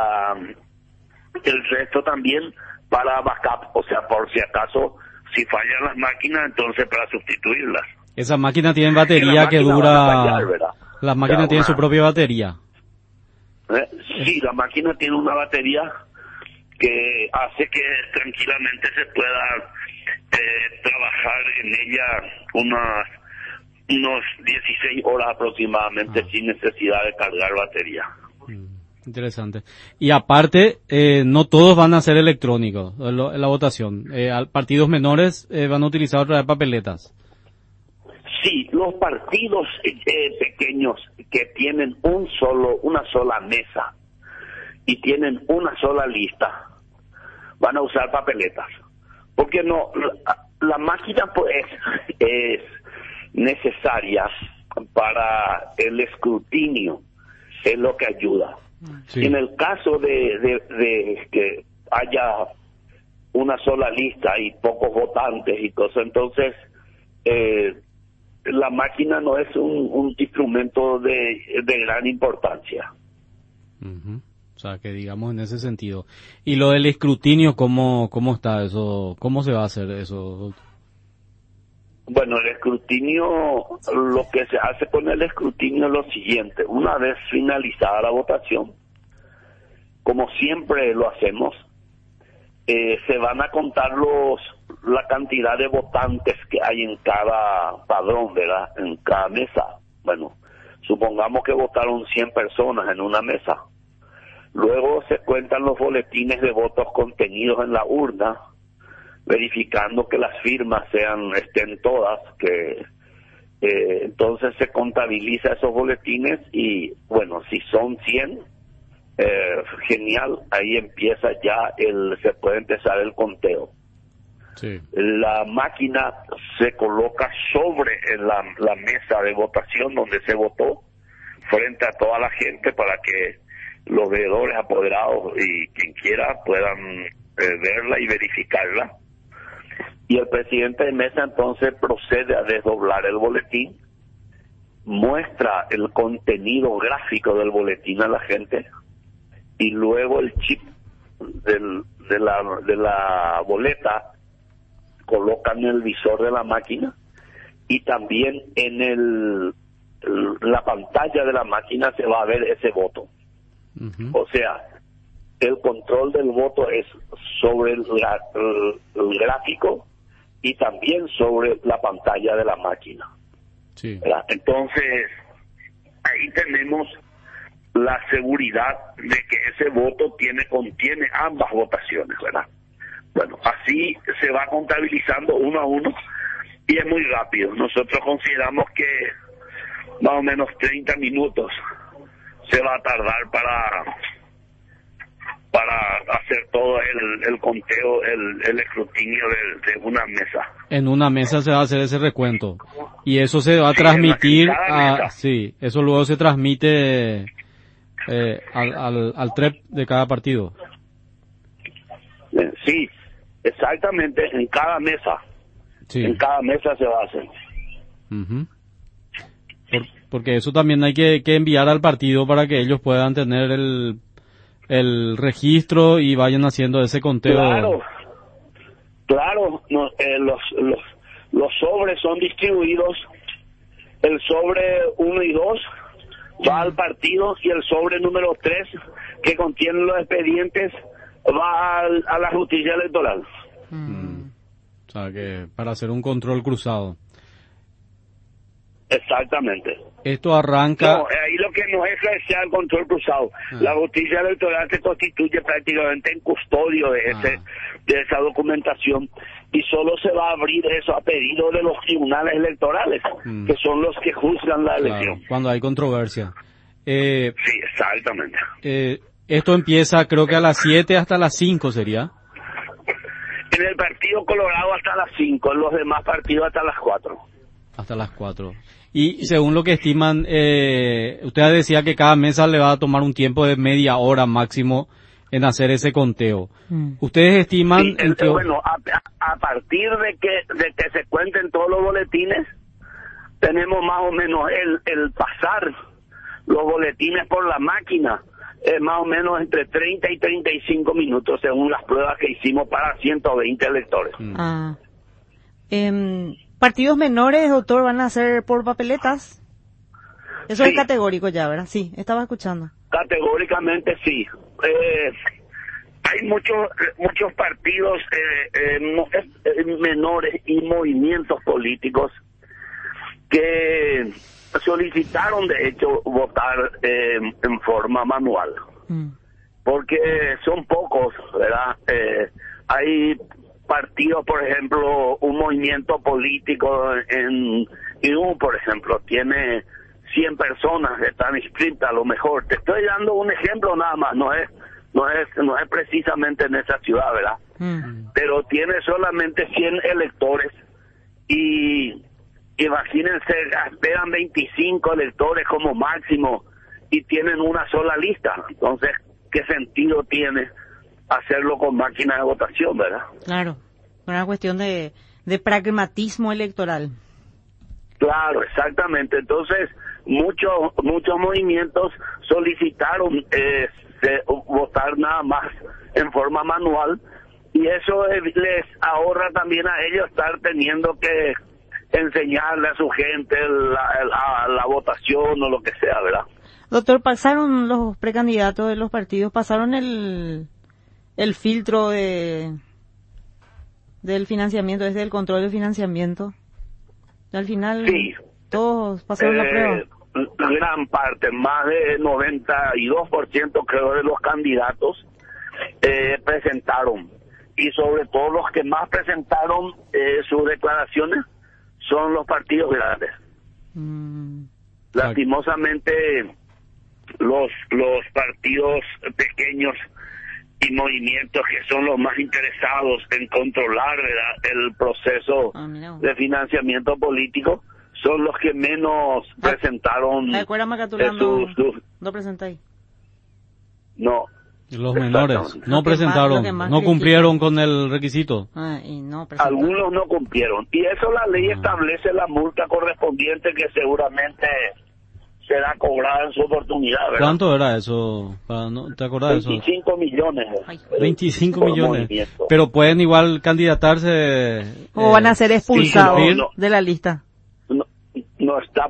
el resto también para backup, o sea, por si acaso si fallan las máquinas, entonces para sustituirlas. Esas máquinas tienen batería que dura... Las máquinas tienen su propia batería. Sí, la máquina tiene una batería que hace que tranquilamente se pueda trabajar en ella unos 16 horas aproximadamente sin necesidad de cargar batería. Interesante. Y aparte, no todos van a ser electrónicos en la votación. Partidos menores van a utilizar otra vez papeletas. Sí, los partidos pequeños que tienen una sola mesa y tienen una sola lista van a usar papeletas. Porque no, la máquina pues es necesaria para el escrutinio, es lo que ayuda. Sí. En el caso de que haya una sola lista y pocos votantes y cosas, entonces la máquina no es un instrumento de gran importancia. O sea, que digamos en ese sentido. ¿Y lo del escrutinio, cómo está eso? ¿Cómo se va a hacer eso? Bueno, el escrutinio, lo que se hace con el escrutinio es lo siguiente. Una vez finalizada la votación, como siempre lo hacemos, se van a contar la cantidad de votantes que hay en cada padrón, ¿verdad? En cada mesa. Bueno, supongamos que votaron 100 personas en una mesa. Luego se cuentan los boletines de votos contenidos en la urna, verificando que las firmas estén todas, que entonces se contabiliza esos boletines y, bueno, si son 100, genial, ahí empieza ya se puede empezar el conteo. Sí. La máquina se coloca sobre la mesa de votación donde se votó, frente a toda la gente, para que los veedores, apoderados y quien quiera puedan verla y verificarla. Y el presidente de mesa entonces procede a desdoblar el boletín, muestra el contenido gráfico del boletín a la gente, y luego el chip de la boleta colocan en el visor de la máquina, y también en la pantalla de la máquina se va a ver ese voto. O sea, el control del voto es sobre el gráfico y también sobre la pantalla de la máquina. Sí. Entonces, ahí tenemos la seguridad de que ese voto contiene ambas votaciones, ¿verdad? Bueno, así se va contabilizando uno a uno y es muy rápido. Nosotros consideramos que más o menos 30 minutos se va a tardar para hacer todo el conteo, el escrutinio de una mesa. En una mesa se va a hacer ese recuento y eso se va a transmitir sí, eso luego se transmite al TREP de cada partido. Sí, exactamente, en cada mesa. Sí. En cada mesa se va a hacer. Porque eso también hay que enviar al partido para que ellos puedan tener el registro y vayan haciendo ese conteo. Claro, no, los sobres son distribuidos. El sobre 1 y 2 va al partido y el sobre número 3, que contiene los expedientes, va a la justicia electoral. O sea, que para hacer un control cruzado. Exactamente. Esto arranca... No, ahí lo que no ejerce el control cruzado. La justicia electoral se constituye prácticamente en custodio de esa documentación y solo se va a abrir eso a pedido de los tribunales electorales, que son los que juzgan la elección. Cuando hay controversia. Sí, exactamente. Esto empieza creo que a las 7 hasta las 5 sería. En el Partido Colorado hasta las 5, en los demás partidos hasta las 4. Hasta las 4. Y según lo que estiman, usted decía que cada mesa le va a tomar un tiempo de media hora máximo en hacer ese conteo. ¿Ustedes estiman...? Sí, bueno, a partir de que se cuenten todos los boletines, tenemos más o menos el pasar los boletines por la máquina, más o menos entre 30 y 35 minutos, según las pruebas que hicimos para 120 electores. ¿Partidos menores, doctor, van a ser por papeletas? Eso Sí. es categórico ya, ¿verdad? Sí, estaba escuchando. Categóricamente sí. Hay muchos partidos menores y movimientos políticos que solicitaron de hecho votar en forma manual, porque son pocos, ¿verdad? Hay partidos, por ejemplo, un movimiento político en Irún, por ejemplo, tiene 100 personas que están inscritas, a lo mejor. Te estoy dando un ejemplo nada más, no es precisamente en esa ciudad, ¿verdad? Pero tiene solamente 100 electores y imagínense, esperan 25 electores como máximo y tienen una sola lista. Entonces, ¿qué sentido tiene hacerlo con máquina de votación, verdad? Claro, una cuestión de pragmatismo electoral. Claro, exactamente. Entonces, muchos movimientos solicitaron votar nada más en forma manual y eso les ahorra también a ellos estar teniendo que enseñarle a su gente la votación o lo que sea, ¿verdad? Doctor, pasaron los precandidatos de los partidos, pasaron el filtro del financiamiento, desde el control del financiamiento. Al final, sí, todos pasaron la prueba. Gran parte, más de 92% creo de los candidatos presentaron, y sobre todo los que más presentaron sus declaraciones son los partidos grandes. Lastimosamente los partidos pequeños y movimientos que son los más interesados en controlar, ¿verdad?, el proceso de financiamiento político son los que menos presentaron ¿No presentáis? No. Los menores no presentaron, no cumplieron con el requisito. Algunos no cumplieron. Y eso la ley establece la multa correspondiente que seguramente será cobrada en su oportunidad, ¿verdad? ¿Cuánto era eso? ¿Te acordás de eso? 25 millones. 25 millones. Pero pueden igual candidatarse. ¿O van a ser expulsados de la lista? No está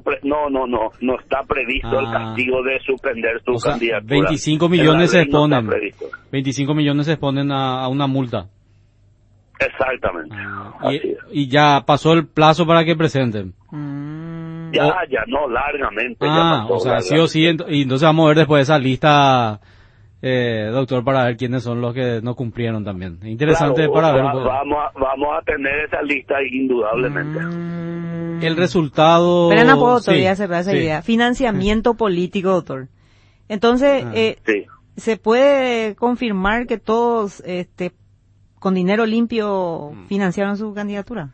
previsto el castigo de suspender su candidatura. 25 millones se exponen. 25 millones se exponen a una multa. Exactamente. Y ya pasó el plazo para que presenten. Ya, no, largamente. O sea, sí o sí, y entonces vamos a ver después esa lista, doctor, para ver quiénes son los que no cumplieron también. Interesante, claro, para ver. Vamos a tener esa lista indudablemente. El resultado... Pero no puedo todavía cerrar esa idea. Financiamiento político, doctor. Entonces, ¿se puede confirmar que todos con dinero limpio financiaron su candidatura?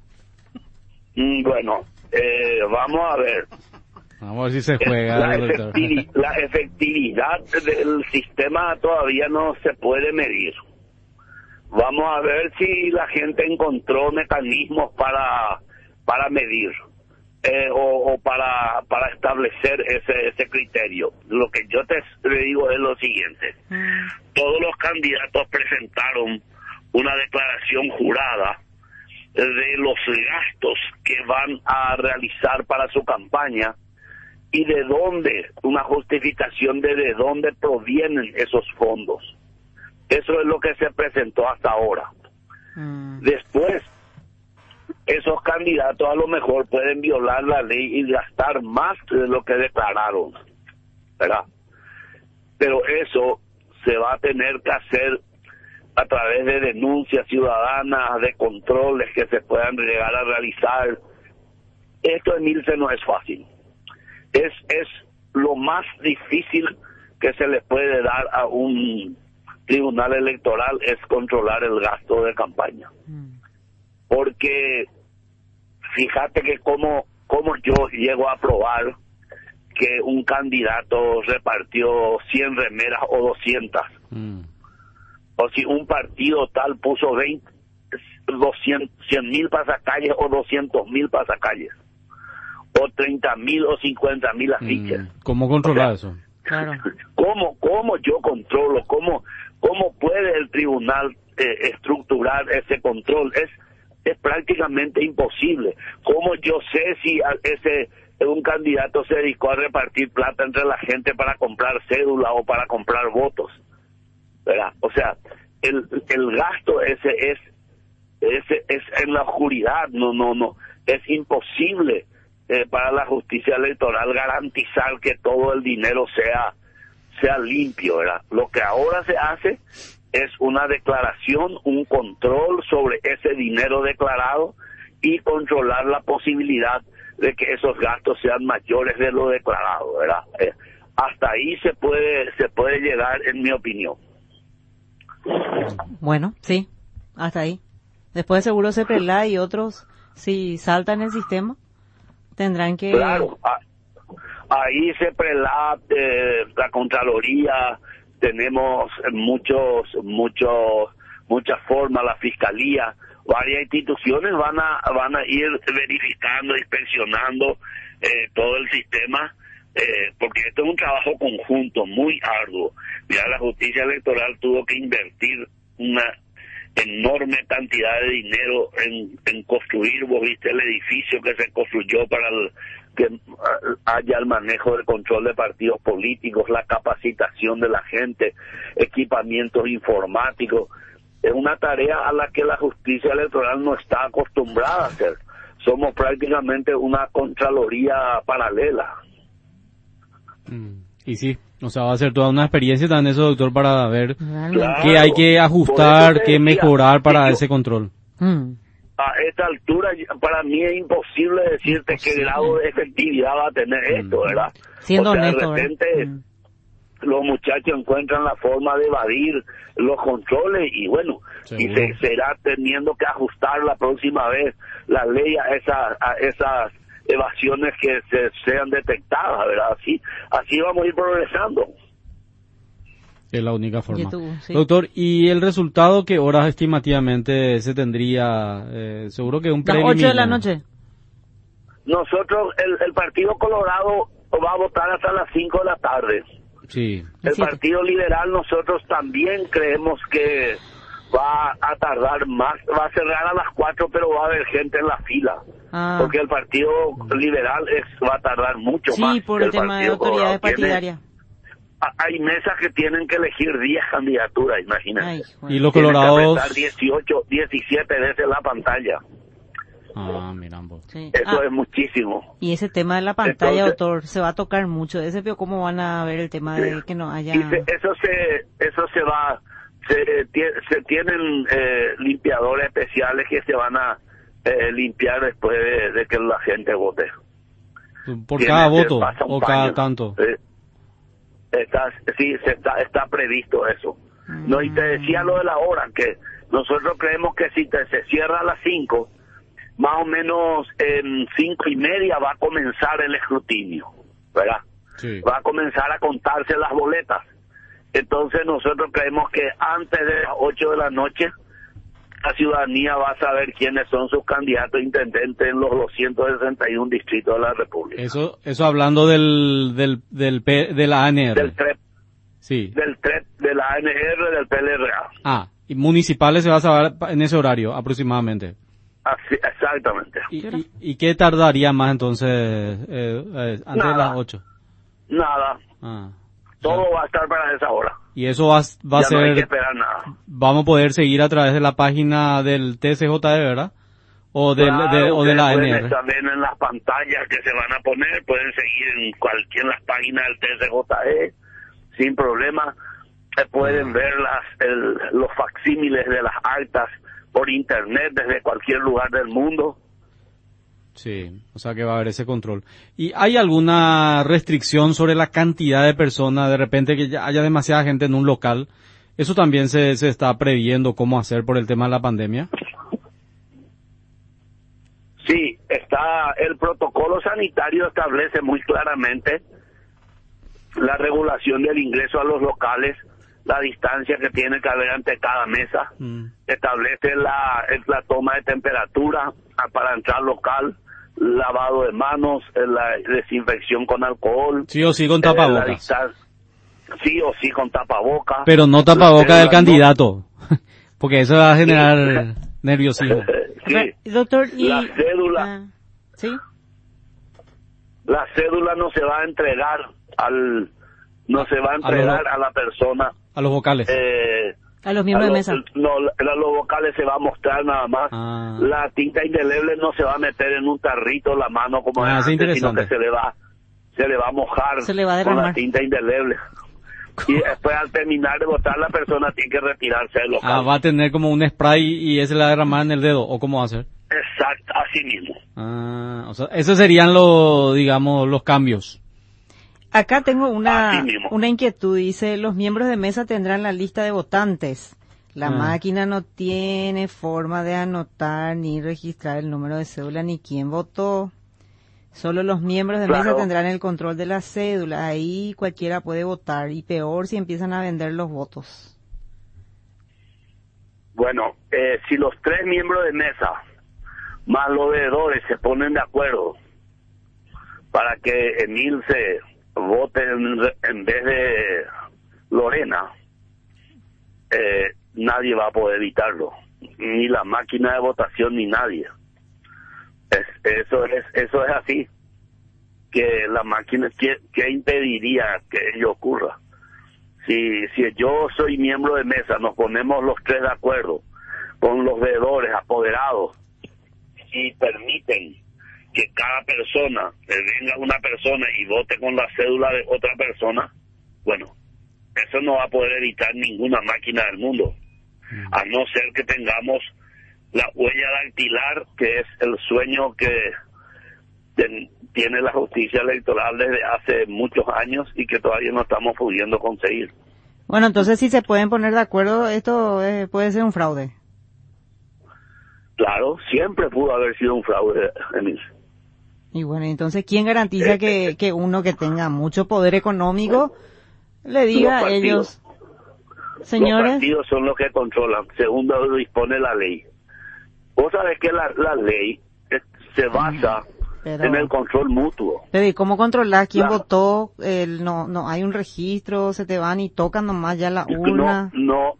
Bueno, vamos a ver. Vamos a ver si se juega. La efectividad del sistema todavía no se puede medir. Vamos a ver si la gente encontró mecanismos para medir o para establecer ese criterio. Lo que yo te digo es lo siguiente: todos los candidatos presentaron una declaración jurada de los gastos que van a realizar para su campaña y de dónde, una justificación de dónde provienen esos fondos. Eso es lo que se presentó hasta ahora. Después, esos candidatos a lo mejor pueden violar la ley y gastar más de lo que declararon. ¿verdad? Pero eso se va a tener que hacer a través de denuncias ciudadanas, de controles que se puedan llegar a realizar. Esto en Milce no es fácil. Es lo más difícil que se le puede dar a un tribunal electoral, es controlar el gasto de campaña. Porque fíjate que como yo llego a probar que un candidato repartió 100 remeras o 200, o si un partido tal puso 100.000 pasacalles o 200.000 pasacalles, o 30.000 o 50.000 afiches. ¿Cómo controlar eso? Claro. ¿Cómo yo controlo? ¿Cómo puede el tribunal estructurar ese control? Es prácticamente imposible. ¿Cómo yo sé si un candidato se dedicó a repartir plata entre la gente para comprar cédula o para comprar votos? ¿Verdad? O sea, el gasto ese es en la oscuridad. No, es imposible para la justicia electoral garantizar que todo el dinero sea limpio, ¿verdad? Lo que ahora se hace es una declaración, un control sobre ese dinero declarado y controlar la posibilidad de que esos gastos sean mayores de lo declarado, ¿verdad? Hasta ahí se puede llegar, en mi opinión. Bueno, sí, hasta ahí. Después seguro CEPRELA y otros, si saltan el sistema, tendrán que... Claro, ahí CEPRELA, la Contraloría, tenemos muchas formas, la Fiscalía, varias instituciones van a ir verificando, inspeccionando todo el sistema, porque esto es un trabajo conjunto muy arduo. Ya la justicia electoral tuvo que invertir una enorme cantidad de dinero en construir, vos viste el edificio que se construyó para que haya el manejo del control de partidos políticos, la capacitación de la gente, equipamientos informáticos. Es una tarea a la que la justicia electoral no está acostumbrada a hacer. Somos prácticamente una contraloría paralela. Y sí, o sea, va a ser toda una experiencia también eso, doctor, para ver Claro, qué hay que ajustar, por eso te qué decía, mejorar para que yo- ese control. A esta altura, para mí es imposible decirte qué grado de efectividad va a tener esto, ¿verdad? Siendo o sea, honesto, de repente los muchachos encuentran la forma de evadir los controles y bueno, y se será teniendo que ajustar la próxima vez la ley a esas evasiones que sean detectadas, ¿verdad? Así vamos a ir progresando. Es la única forma. YouTube, sí. Doctor, ¿y el resultado qué horas estimativamente se tendría? Seguro que un Las preliminar. 8 de la noche. Nosotros, el Partido Colorado va a votar hasta las 5 de la tarde. Sí. El Partido Liberal, nosotros también creemos que va a tardar más, va a cerrar a las 4, pero va a haber gente en la fila. Porque el Partido Liberal va a tardar mucho más. Sí, por que el tema de Partido autoridades Colorado. partidarias. Hay mesas que tienen que elegir 10 candidaturas, imagínate. Y los Tienen que colorados... apretar 18, 17 veces la pantalla. Mira, ambos. Eso es muchísimo. Y ese tema de la pantalla, Entonces- doctor, se va a tocar mucho. Ese pero cómo van a ver el tema de que no haya... Y eso se va, se tienen limpiadores especiales que se van a limpiar después de que la gente vote. ¿Por cada voto pasa un o cada paño. tanto? Está previsto eso. No, y te decía lo de la hora, que nosotros creemos que si se cierra a las 5, más o menos en 5:30 va a comenzar el escrutinio, ¿verdad? Sí. Va a comenzar a contarse las boletas. Entonces nosotros creemos que antes de las 8 de la noche la ciudadanía va a saber quiénes son sus candidatos a intendentes en los 261 distritos de la República. Eso hablando de la ANR. Del TREP, Sí. de la ANR, del PLRA. Y municipales se va a saber en ese horario aproximadamente. Así, exactamente. ¿Y qué tardaría más entonces antes de Nada. las 8? Nada. Todo va a estar para esa hora. Y eso va a Ya no hay que ser, esperar nada. vamos a poder seguir a través de la página del TCJD, ¿verdad? o de la pueden ANR. saber en las pantallas que se van a poner, pueden seguir en las páginas del TSJE sin problema. Pueden ver los facsímiles de las actas por internet desde cualquier lugar del mundo. Sí, o sea que va a haber ese control. ¿Y hay alguna restricción sobre la cantidad de personas, de repente que ya haya demasiada gente en un local? ¿Eso también se está previendo cómo hacer por el tema de la pandemia? Sí, el protocolo sanitario establece muy claramente la regulación del ingreso a los locales, la distancia que tiene que haber ante cada mesa, establece la toma de temperatura para entrar local, lavado de manos, la desinfección con alcohol. Sí o sí con tapabocas. Sí o sí con tapabocas. Pero no tapabocas del candidato, porque eso va a generar nerviosismo. Sí. Doctor, La cédula. ¿Sí? La cédula no se va a entregar a la persona. A los vocales. A los miembros de mesa. No, a los vocales se va a mostrar nada más. La tinta indeleble no se va a meter en un tarrito la mano como antes, sino que se le va a mojar se le va a con derramar la tinta indeleble. Y después al terminar de votar la persona tiene que retirarse del local. Va a tener como un spray y ese le va a derramar en el dedo, ¿o cómo va a hacer? Exacto, así mismo. O sea, esos serían los cambios. Acá tengo una inquietud, dice, los miembros de mesa tendrán la lista de votantes. La máquina no tiene forma de anotar ni registrar el número de cédula ni quién votó. Solo los miembros de mesa tendrán el control de la cédula. Ahí cualquiera puede votar y peor si empiezan a vender los votos. Bueno, si los 3 miembros de mesa más los veedores se ponen de acuerdo para que Emilce vote en vez de Lorena, nadie va a poder evitarlo, ni la máquina de votación ni nadie. Eso es así, que la máquina que impediría que ello ocurra. Si yo soy miembro de mesa, nos ponemos los 3 de acuerdo con los veedores apoderados y permiten que cada persona, venga una persona y vote con la cédula de otra persona, bueno, eso no va a poder evitar ninguna máquina del mundo, a no ser que tengamos la huella dactilar, que es el sueño que tiene la justicia electoral desde hace muchos años y que todavía no estamos pudiendo conseguir. Bueno, entonces si se pueden poner de acuerdo, esto puede ser un fraude. Claro, siempre pudo haber sido un fraude, Emil. Y bueno, entonces, ¿quién garantiza que uno que tenga mucho poder económico le diga a ellos, señores? Los partidos son los que controlan, según lo dispone la ley. Vos sabés que la ley se basa en el control mutuo. Pero ¿y cómo controlar quién votó? No hay un registro, se te van y tocan nomás ya la urna. No.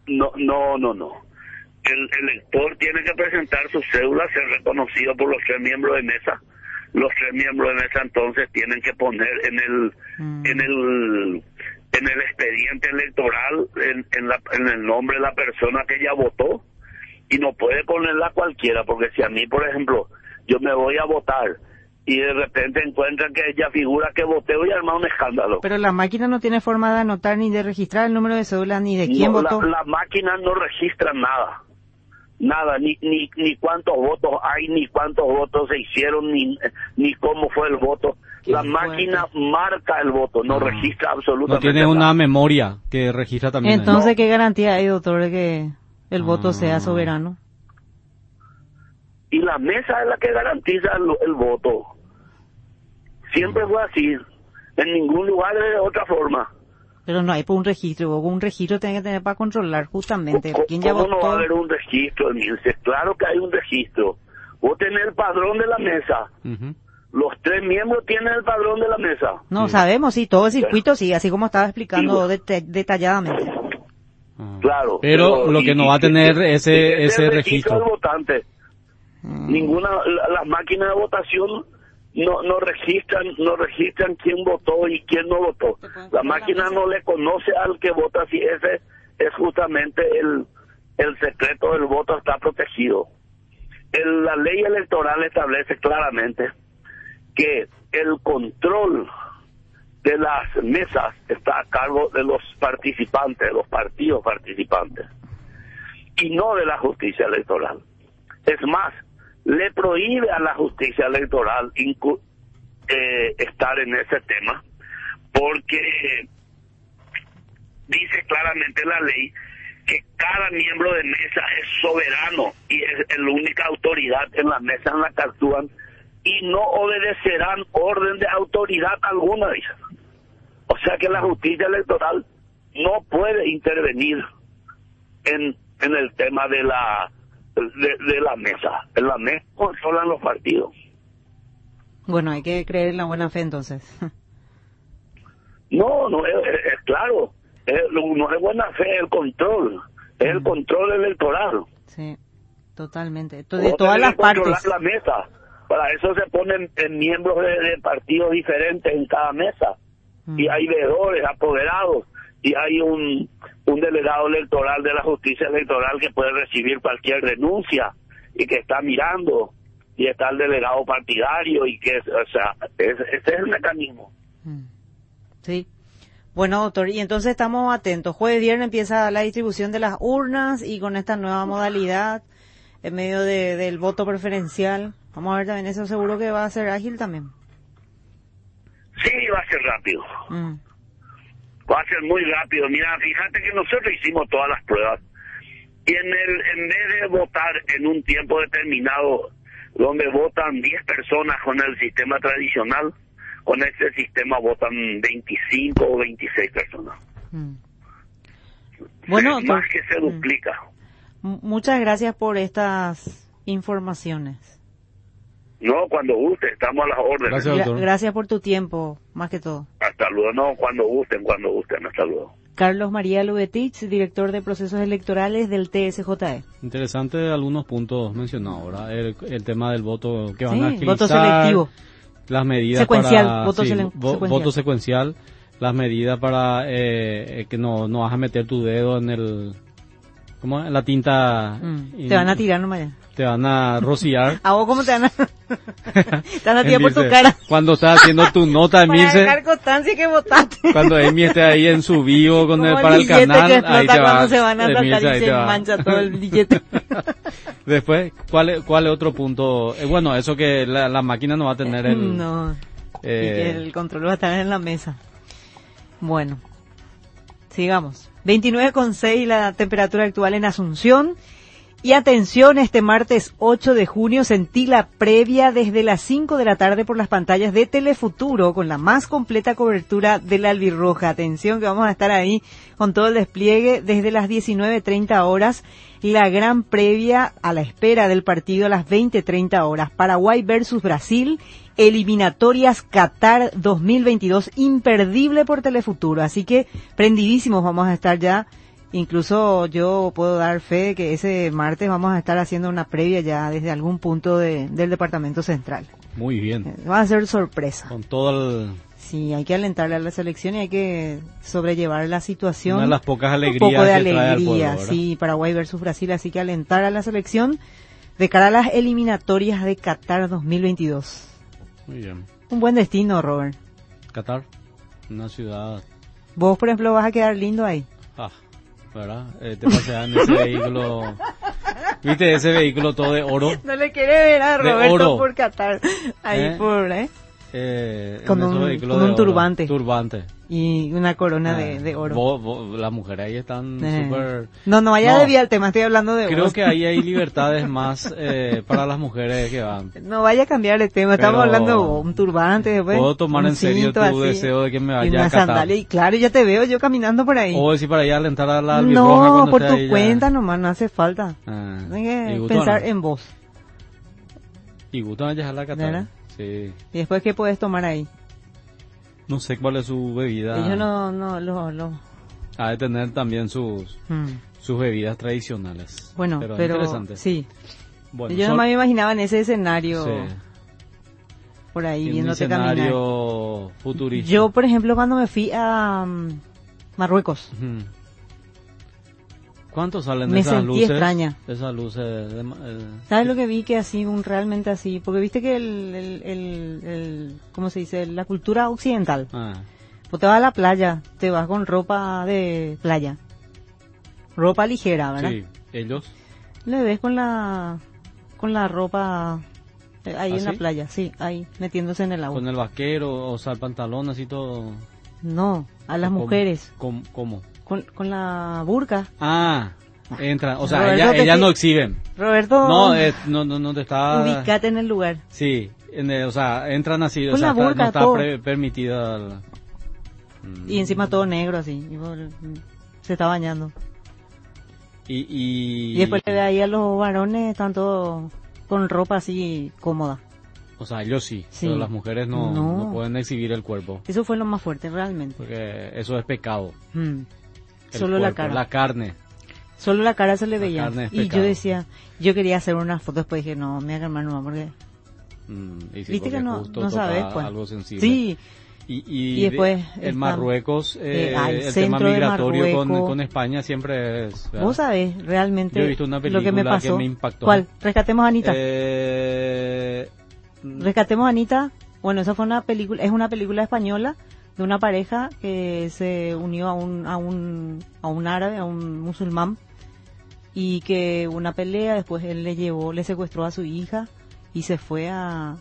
El elector tiene que presentar su cédula, ser reconocido por los 3 miembros de mesa. Los 3 miembros de mesa entonces tienen que poner en el expediente electoral en el nombre de la persona que ya votó, y no puede ponerla cualquiera, porque si a mí, por ejemplo, yo me voy a votar y de repente encuentran que ella figura que voté, voy a armar un escándalo. Pero la máquina no tiene forma de anotar ni de registrar el número de cédula ni de quién votó. La máquina no registra nada, ni cuántos votos hay, ni cuántos votos se hicieron, ni cómo fue el voto. La máquina marca el voto, no registra absolutamente nada. No tiene nada. una memoria que registra también. Entonces, ¿qué garantía hay, doctor, de que el voto sea soberano? Y la mesa es la que garantiza el voto. Siempre fue así. En ningún lugar es de otra forma. Pero no hay un registro. Un registro tiene que tener para controlar justamente quién ya votó. ¿Cómo no va a haber un registro, Emilce? Claro que hay un registro. Vos tenés el padrón de la mesa. Los 3 miembros tienen el padrón de la mesa. No, sabemos, sí, todo el circuito, sí, así como estaba explicando detalladamente. Claro. Pero lo que no va a tener ese registro. Del votante. Las máquinas de votación no registran quién votó y quién no votó. La máquina no le conoce al que vota, si ese es justamente el secreto del voto, está protegido. La ley electoral establece claramente que el control de las mesas está a cargo de los participantes, de los partidos participantes, y no de la justicia electoral. Es más, le prohíbe a la justicia electoral estar en ese tema, porque dice claramente la ley que cada miembro de mesa es soberano y es la única autoridad en la mesa en la que actúan y no obedecerán orden de autoridad alguna, dice. O sea que la justicia electoral no puede intervenir en el tema de la mesa. En la mesa controlan los partidos. Bueno, hay que creer en la buena fe entonces. No, es claro. No es buena fe, el control. Es el control electoral. Sí, totalmente. De todas las partes. La mesa. Para eso se ponen miembros de partidos diferentes en cada mesa. Y hay veedores, apoderados. Y hay un delegado electoral de la justicia electoral que puede recibir cualquier denuncia y que está mirando. Y está el delegado partidario y que, ese es el mecanismo. Sí. Bueno, doctor, y entonces estamos atentos. Jueves, viernes empieza la distribución de las urnas y con esta nueva modalidad en medio del voto preferencial. Vamos a ver también, eso seguro que va a ser ágil también. Sí, va a ser rápido. Va a ser muy rápido. Mira, fíjate que nosotros hicimos todas las pruebas y en vez de votar en un tiempo determinado donde votan 10 personas con el sistema tradicional, con este sistema votan 25 o 26 personas. Bueno, más que se duplica. Muchas gracias por estas informaciones. No, cuando guste, estamos a las órdenes. Gracias por tu tiempo, más que todo. Hasta luego, no, cuando gusten, hasta luego. Carlos María Lubetich, director de procesos electorales del TSJE. Interesante algunos puntos mencionados ahora. El tema del voto que van a agilizar. Voto selectivo. Las medidas secuencial, para secuencial. Voto secuencial, las medidas para que no vas a meter tu dedo en en la tinta. Te van a tirar nomás. Te van a rociar. ¿A vos cómo te van a? Te van a tirar por tu cara. Cuando estás haciendo tu nota, para Mirce. Para dejar constancia que votaste. Cuando Emi esté ahí en su bio para el canal, ahí te va. Se van a tratar y se mancha todo el billete. Después, ¿cuál es otro punto? Bueno, eso que la máquina no va a tener el... No, y que el control va a estar en la mesa. Bueno, sigamos. 29,6 la temperatura actual en Asunción. Y atención, este martes 8 de junio sentí la previa desde las 5 de la tarde por las pantallas de Telefuturo con la más completa cobertura de la albirroja. Atención que vamos a estar ahí con todo el despliegue desde las 19:30 horas. La gran previa a la espera del partido a las 20:30 horas. Paraguay versus Brasil, eliminatorias Qatar 2022, imperdible por Telefuturo. Así que prendidísimos vamos a estar ya. Incluso yo puedo dar fe de que ese martes vamos a estar haciendo una previa ya desde algún punto del departamento central. Muy bien. Va a ser sorpresa. Con todo el... Sí, hay que alentarle a la selección y hay que sobrellevar la situación. Una de las pocas alegrías un poco de que alegría, trae al pueblo, ¿verdad? Sí, Paraguay versus Brasil, así que alentar a la selección de cara a las eliminatorias de Qatar 2022. Muy bien. Un buen destino, Robert. Qatar, una ciudad... Vos, por ejemplo, vas a quedar lindo ahí. ¿Verdad? Te paseas en ese vehículo. ¿Viste ese vehículo todo de oro? No le quiere ver a Roberto por Qatar. Ahí por, con un turbante. Y una corona de oro. Las mujeres ahí están súper... No vaya a desviar el tema, estoy hablando de creo vos. que ahí hay libertades más para las mujeres que van. No vaya a cambiar el tema, estamos hablando de un turbante. Después, puedo tomar en serio tu así, deseo de que me vaya y una a Qatar. sandalia, y claro, ya te veo yo caminando por ahí. O decir para allá alentar a la albirroja. No, por tu cuenta nomás, no hace falta. Hay que pensar en vos. ¿Y gusto vayas a la Qatar? ¿Verdad? Sí. ¿Y después qué puedes tomar ahí? No sé cuál es su bebida. Ellos no. Ha de tener también sus bebidas tradicionales. Bueno, pero interesante. Sí. Bueno, yo no me imaginaba en ese escenario. Sí. Por ahí en viéndote un caminar. escenario futurista. Yo, por ejemplo, cuando me fui a Marruecos, ¿Cuánto salen Me esas sentí luces? extraña. Esas luces. ¿Sabes lo que vi? Que así, realmente así, porque viste que ¿cómo se dice? La cultura occidental. Pues te vas a la playa, te vas con ropa de playa. Ropa ligera, ¿verdad? Sí, ellos. Le ves con la ropa ahí en la ¿Sí? playa, sí, ahí, metiéndose en el agua. Con el vaquero, o sea, el pantalón así todo. No, a las ¿Cómo? mujeres. ¿Cómo? Con la burka. Entra, o sea, Roberto, ellas no exhiben. Roberto, No te está... ubícate en el lugar. Sí, o sea, entran así, Con o sea, la burka, no está todo. permitida. Y encima todo negro así, se está bañando. Y después le ve ahí a los varones, están todos con ropa así cómoda. O sea, ellos sí, Sí. pero las mujeres no pueden exhibir el cuerpo. Eso fue lo más fuerte, realmente. Porque eso es pecado. Mm. El Solo la cuerpo, cara. la carne. Solo la cara se le La veía. carne es Y pecado. yo decía, yo quería hacer una foto, después dije, no, me voy a calmar nomás porque... Y sí, Viste porque que no justo sabes, toca pues. algo sensible. Sí. Y después en está, Marruecos, el el tema centro de migratorio Marruecos. con España siempre es... ¿verdad? Vos sabés realmente Yo he visto una lo que película me pasó. que me impactó. ¿Cuál? Rescatemos a Anita. Rescatemos a Anita. Bueno, esa fue una película, es una película española de una pareja que se unió a un árabe, a un musulmán, y que una pelea, después él le secuestró a su hija y se fue a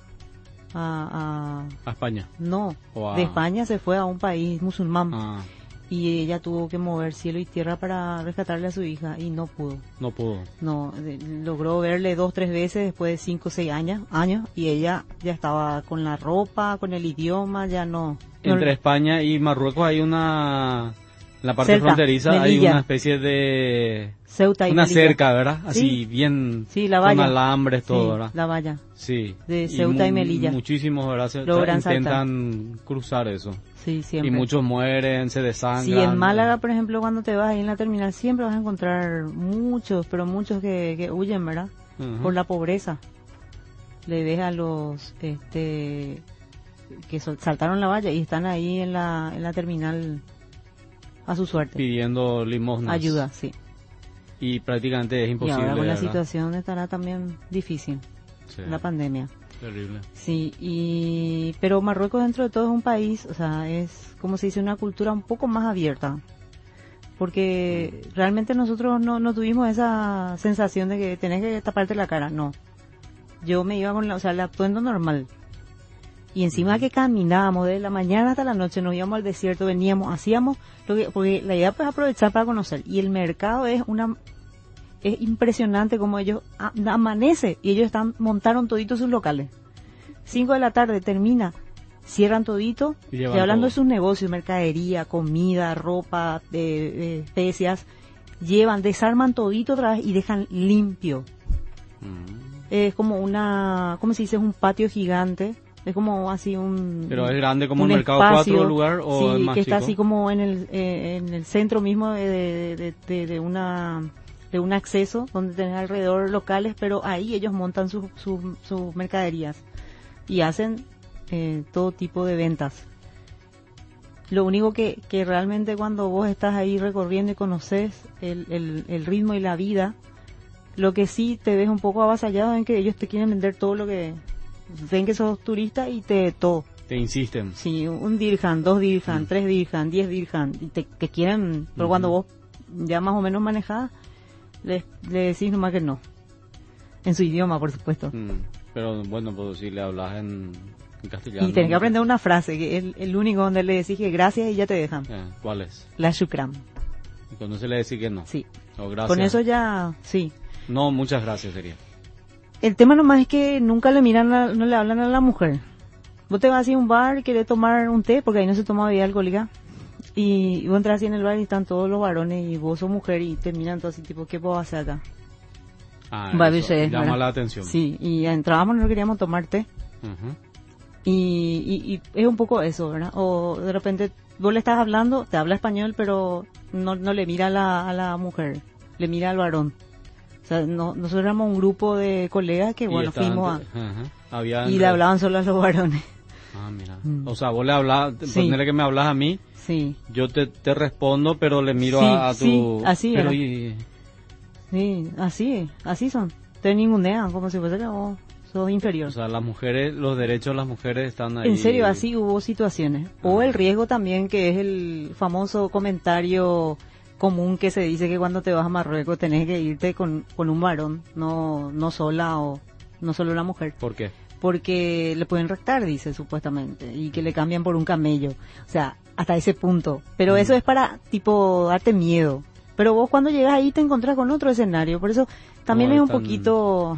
España. No, O a- de España se fue a un país musulmán. Ah, Y ella tuvo que mover cielo y tierra para rescatarle a su hija y no pudo. no pudo. No, logró verle 2-3 veces después de 5 o 6 años y ella ya estaba con la ropa, con el idioma, ya no. Entre España y Marruecos hay una... En la parte Cerca, fronteriza hay Melilla. una especie de... Ceuta y una Melilla. cerca, ¿verdad? Así Sí. bien... Sí, la con valla. alambres, todo, Sí, ¿verdad? la valla. Sí. De Ceuta y Melilla. Muchísimos, ¿verdad? Logran Intentan cruzar eso. Sí, siempre. Y muchos mueren, se desangran. Sí, en Málaga, por ejemplo, cuando te vas ahí en la terminal, siempre vas a encontrar muchos que huyen, ¿verdad? Ujú. Por la pobreza. Le ves a los que saltaron la valla y están ahí en la terminal a su suerte. Pidiendo limosnas. Ayuda, sí. Y prácticamente es Y imposible. ahora con la ¿verdad? situación estará también difícil, Sí. la pandemia. Terrible. Sí, pero Marruecos dentro de todo es un país, o sea, es, como se dice, una cultura un poco más abierta. Porque realmente nosotros no tuvimos esa sensación de que tenés que taparte la cara, no. Yo me iba con el atuendo normal. Y encima que caminábamos de la mañana hasta la noche, nos íbamos al desierto, veníamos, hacíamos porque la idea es aprovechar para conocer. Y el mercado es impresionante como ellos amanece y ellos montaron toditos sus locales. 5 de la tarde termina, cierran todito, Y llevan estoy hablando todo. de sus negocios, mercadería, comida, ropa, especias, desarman todito otra vez y dejan limpio. Es como ¿cómo se dice? Es un patio gigante. Es como así Pero es grande como un el Mercado espacio, 4 lugar o sí, es más que está chico? así como en el centro mismo de un acceso donde tenés alrededor locales, pero ahí ellos montan sus mercaderías y hacen todo tipo de ventas. Lo único que realmente cuando vos estás ahí recorriendo y conoces el ritmo y la vida, lo que sí te ves un poco avasallado en que ellos te quieren vender todo lo que ven que sos turista y todo. Te insisten. Sí, 1 dirham, 2 dirham, 3 dirham, 10 dirham, y te quieren, pero cuando vos ya más o menos manejás, le decís nomás que no. En su idioma, por supuesto. Pero bueno, pues si le hablas en castellano. Y tenés que aprender una frase, que es el único donde le decís que gracias y ya te dejan. ¿Cuál es? La shukran. Y cuando se le decís que no. Sí. O gracias. Con eso ya, sí. No, muchas gracias sería. El tema nomás es que nunca le miran, no le hablan a la mujer. Vos te vas así a un bar, querés tomar un té, porque ahí no se toma bebida alcohólica, y vos entras así en el bar y están todos los varones y vos sos mujer y te miran todo así tipo, ¿qué puedo hacer acá? Eso llama la atención. Sí, y entrábamos, no queríamos tomar té. Ujú. Y es un poco eso, ¿verdad? O de repente vos le estás hablando, te habla español, pero no le mira a la mujer, le mira al varón. O sea, nosotros éramos un grupo de colegas que, Y bueno, estaban- fuimos Habían- y le hablaban solo a los varones. Ah, mira. O sea, vos le hablas, Sí. ponele que me hablas a mí, Sí. yo te respondo, pero le miro Sí, a tu... sí, así pero era. Sí, así son. Te ningunean como si fuese que vos sos inferior. O sea, las mujeres, los derechos de las mujeres están ahí. En serio, así hubo situaciones. O el riesgo también, que es el famoso comentario común que se dice que cuando te vas a Marruecos tenés que irte con un varón, no sola o no solo una mujer. ¿Por qué? Porque le pueden raptar, dice supuestamente, y que le cambian por un camello. O sea, hasta ese punto. Pero eso es para, tipo, darte miedo. Pero vos cuando llegas ahí te encontrás con otro escenario. Por eso también es un poquito...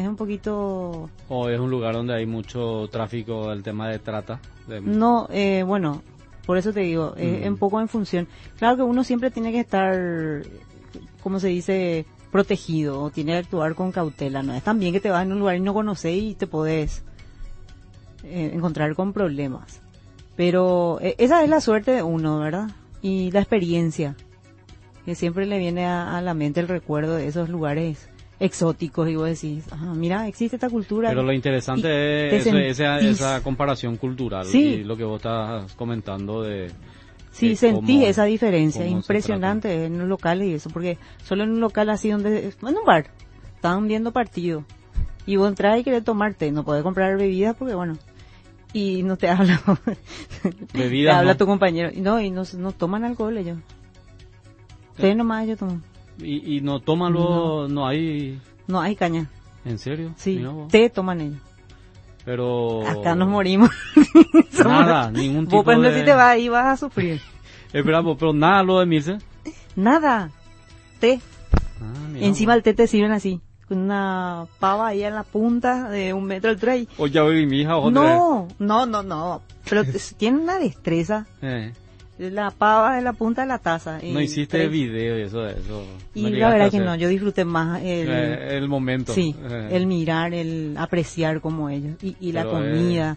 O es un lugar donde hay mucho tráfico del tema de trata. No, bueno, por eso te digo, es un poco en función. Claro que uno siempre tiene que estar, ¿cómo se dice?, protegido, o tiene que actuar con cautela. No es tan bien que te vas en un lugar y no conoces y te podés encontrar con problemas. Pero esa es la suerte de uno, ¿verdad? Y la experiencia, que siempre le viene a la mente el recuerdo de esos lugares exóticos, y vos decís, mira, existe esta cultura. Pero lo interesante es esa comparación cultural, sí, y lo que vos estás comentando de... Sí, sentí esa diferencia impresionante en los locales y eso, porque solo en un local así en un bar, estaban viendo partido, y vos entras y querés tomarte, no podés comprar bebidas porque bueno, y no te habla, bebidas, te habla no. Tu compañero, y no toman alcohol ellos, té nomás ellos toman. Y no toman luego, no hay caña. ¿En serio? Sí, té toman ellos. Pero... acá nos morimos. Nada, ningún tipo vos de... si te vas ahí vas a sufrir. Espera, pero nada lo de Milce. Nada, té. Encima el té te sirven así, con una pava ahí en la punta de 1 metro de altura. O ya vi mi hija. No. Pero tiene una destreza. La pava en la punta de la taza. No hiciste video y eso. Y la verdad que no, yo disfruté más el momento. Sí, el mirar, el apreciar como ellos. Y la comida.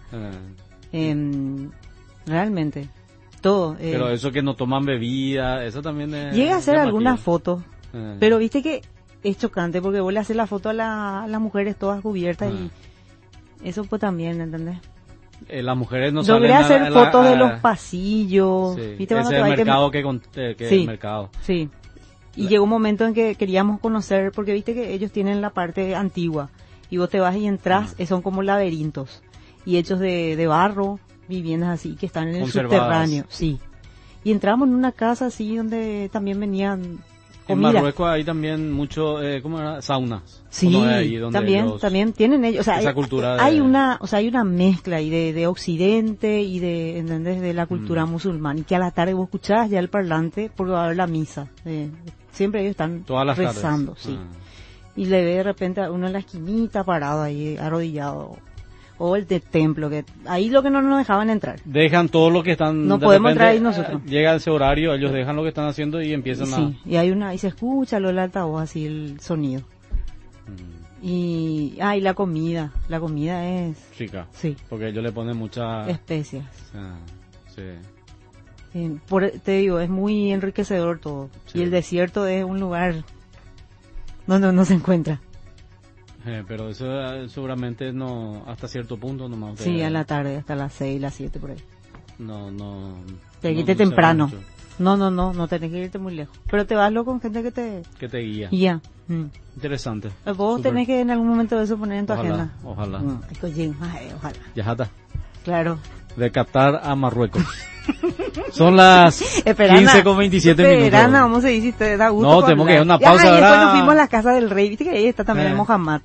Realmente, todo. Pero eso que no toman bebida, eso también es... Llega a hacer algunas fotos, pero viste que es chocante porque vos le haces la foto a las mujeres todas cubiertas y eso pues también, ¿entendés? Las mujeres no logré salen hacer fotos de los pasillos. Sí. ¿Viste? Ese es el mercado que sí, el mercado. Sí. Y llegó un momento en que queríamos conocer, porque viste que ellos tienen la parte antigua y vos te vas y entras, son como laberintos y hechos de barro, viviendas así que están en el subterráneo. Sí. Y entramos en una casa así donde también venían comida. En Marruecos hay también mucho, ¿cómo era? Saunas. Sí, ahí donde también tienen ellos, o sea, esa cultura hay una mezcla ahí de Occidente y ¿entendés? De la cultura musulmana, y que a la tarde vos escuchás ya el parlante porque va a haber la misa. Siempre ellos están todas las rezando, tardes. Sí. Y le ve de repente a uno en la esquinita parado ahí, arrodillado. O el de templo, que ahí lo que no nos dejaban entrar. Dejan todo lo que están... No podemos entrar ahí nosotros. Llega ese horario, ellos dejan lo que están haciendo y empiezan a... Sí, y se escucha lo del altavoz, así el sonido. Y la comida es... rica. Sí. Porque ellos le ponen muchas... especias. Sí. Te digo, es muy enriquecedor todo. Sí. Y el desierto es un lugar donde uno se encuentra. Pero eso seguramente no, hasta cierto punto nomás. Sí, a la tarde, hasta las 6, las 7 por ahí. No. Te irte temprano. No tenés que irte muy lejos. Pero te vas con gente que te guía. Guía. Interesante. Vos tenés que en algún momento de eso poner en tu agenda. Ojalá. Ojalá. Yajata. Claro. De Qatar a Marruecos. Son las 15:27 minutos. ¿Cómo se dice? ¿Te da gusto? No, tenemos que ir a una pausa. Y después nos fuimos a la casa del rey. Viste que ahí está también el Mohammad.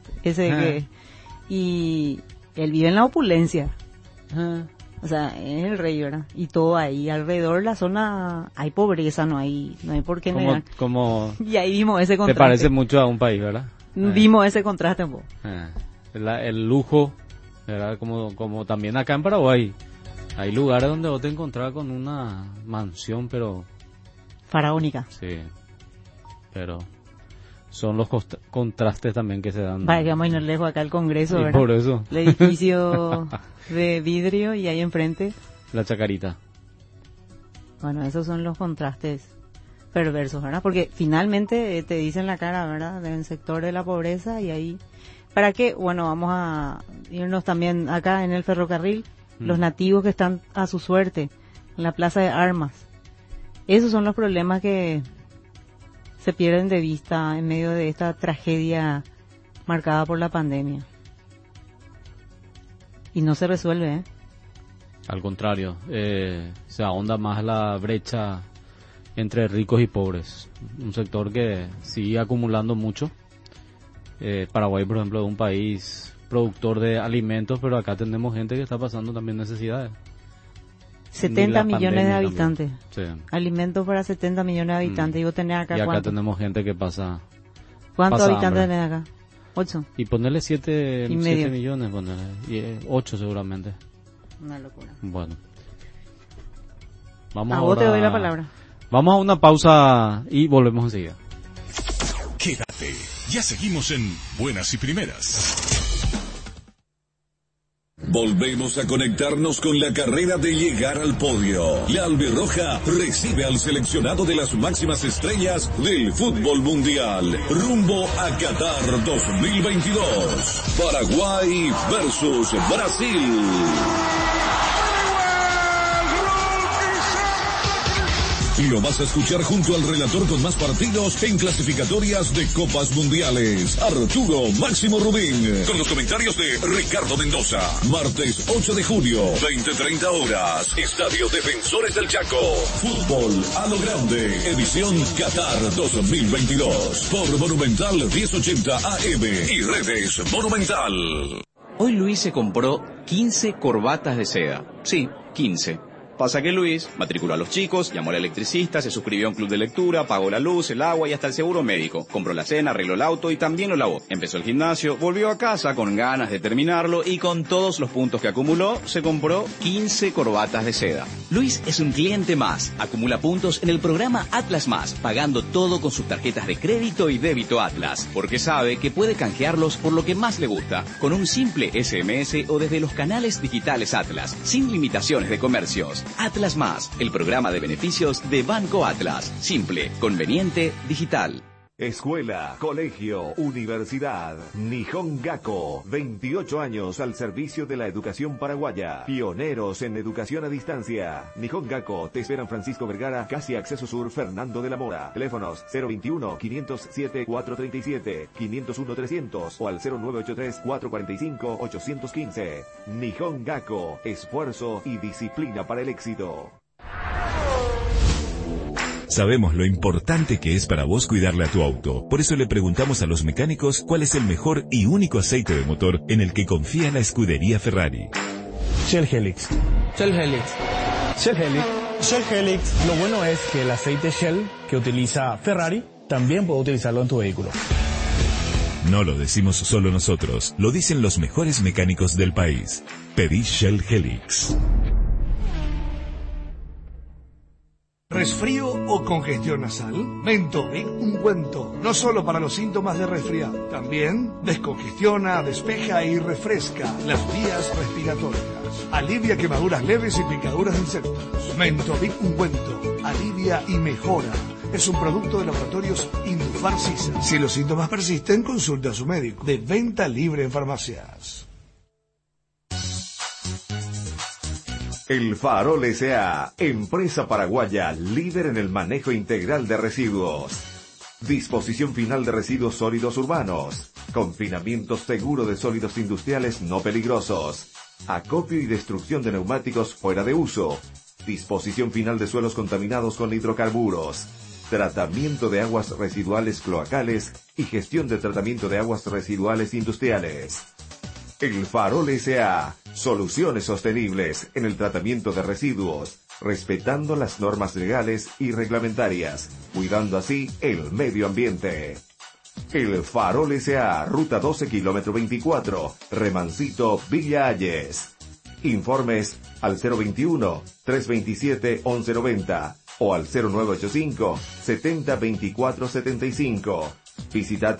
Y él vive en la opulencia. O sea, es el rey, ¿verdad? Y todo ahí, alrededor de la zona, hay pobreza, no hay por qué negar. Y ahí vimos ese contraste. Te parece mucho a un país, ¿verdad? Vimos ese contraste un poco. El lujo, ¿verdad? Como también acá en Paraguay. Hay lugares donde vos te encontrás con una mansión, pero... faraónica. Sí, pero son los contrastes también que se dan. Vaya, que vamos a irnos lejos acá al Congreso, ¿verdad? Por eso. El edificio de vidrio y ahí enfrente... la Chacarita. Bueno, esos son los contrastes perversos, ¿verdad? Porque finalmente te dicen la cara, ¿verdad? Del sector de la pobreza y ahí... ¿Para qué? Bueno, vamos a irnos también acá en el ferrocarril. Los nativos que están a su suerte en la plaza de armas. Esos son los problemas que se pierden de vista en medio de esta tragedia marcada por la pandemia. Y no se resuelve, ¿eh? Al contrario, se ahonda más la brecha entre ricos y pobres. Un sector que sigue acumulando mucho. Paraguay, por ejemplo, es un país productor de alimentos, pero acá tenemos gente que está pasando también necesidades. 70 millones de habitantes. Sí. Alimentos para 70 millones de habitantes. Y vos tenés acá, y acá ¿cuánto? tenemos gente que pasa. ¿Cuántos pasa habitantes hambre. tenés acá? 8. Y ponerle 7 Y medio. millones, ponerle. Y 8 seguramente. Una locura. Bueno. Vamos A vos te ahora- doy la palabra. Vamos a una pausa y volvemos enseguida. Quédate, ya seguimos en Buenas y Primeras. Volvemos a conectarnos con la carrera de llegar al podio. La albirroja recibe al seleccionado de las máximas estrellas del fútbol mundial, rumbo a Qatar 2022. Paraguay versus Brasil. Y lo vas a escuchar junto al relator con más partidos en clasificatorias de Copas Mundiales, Arturo Máximo Rubín, con los comentarios de Ricardo Mendoza. Martes 8 de junio, 20:30 horas, Estadio Defensores del Chaco. Fútbol a lo grande, edición Qatar 2022, por Monumental 1080 AM y redes Monumental. Hoy Luis se compró 15 corbatas de seda. Sí, 15. Pasa que Luis matriculó a los chicos, llamó al electricista, se suscribió a un club de lectura, pagó la luz, el agua y hasta el seguro médico. Compró la cena, arregló el auto y también lo lavó. Empezó el gimnasio, volvió a casa con ganas de terminarlo y con todos los puntos que acumuló, se compró 15 corbatas de seda. Luis es un cliente más. Acumula puntos en el programa Atlas Más, pagando todo con sus tarjetas de crédito y débito Atlas, porque sabe que puede canjearlos por lo que más le gusta, con un simple SMS o desde los canales digitales Atlas, sin limitaciones de comercios. Atlas Más, el programa de beneficios de Banco Atlas. Simple, conveniente, digital. Escuela, colegio, universidad. Nihon Gakko, 28 años al servicio de la educación paraguaya. Pioneros en educación a distancia. Nihon Gakko te espera en Francisco Vergara, casi acceso sur, Fernando de la Mora. Teléfonos 021-507-437, 501-300 o al 0983-445-815. Nihon Gakko, esfuerzo y disciplina para el éxito. Sabemos lo importante que es para vos cuidarle a tu auto. Por eso le preguntamos a los mecánicos cuál es el mejor y único aceite de motor en el que confía la escudería Ferrari. Shell Helix. Shell Helix. Shell Helix. Shell Helix. Lo bueno es que el aceite Shell que utiliza Ferrari también puede utilizarlo en tu vehículo. No lo decimos solo nosotros, lo dicen los mejores mecánicos del país. Pedí Shell Helix. ¿Resfrío o congestión nasal? Mentovic ungüento, no solo para los síntomas de resfriado, también descongestiona, despeja y refresca las vías respiratorias. Alivia quemaduras leves y picaduras de insectos. Mentovic ungüento, alivia y mejora. Es un producto de laboratorios Indufar Sisa. Si los síntomas persisten, consulte a su médico. De venta libre en farmacias. El Farol S.A., empresa paraguaya líder en el manejo integral de residuos. Disposición final de residuos sólidos urbanos. Confinamiento seguro de sólidos industriales no peligrosos. Acopio y destrucción de neumáticos fuera de uso. Disposición final de suelos contaminados con hidrocarburos. Tratamiento de aguas residuales cloacales y gestión de tratamiento de aguas residuales industriales. El Farol S.A., soluciones sostenibles en el tratamiento de residuos, respetando las normas legales y reglamentarias, cuidando así el medio ambiente. El Farol S.A., ruta 12, kilómetro 24, Remancito, Villa Ayes. Informes al 021-327-1190 o al 0985-702475. Visita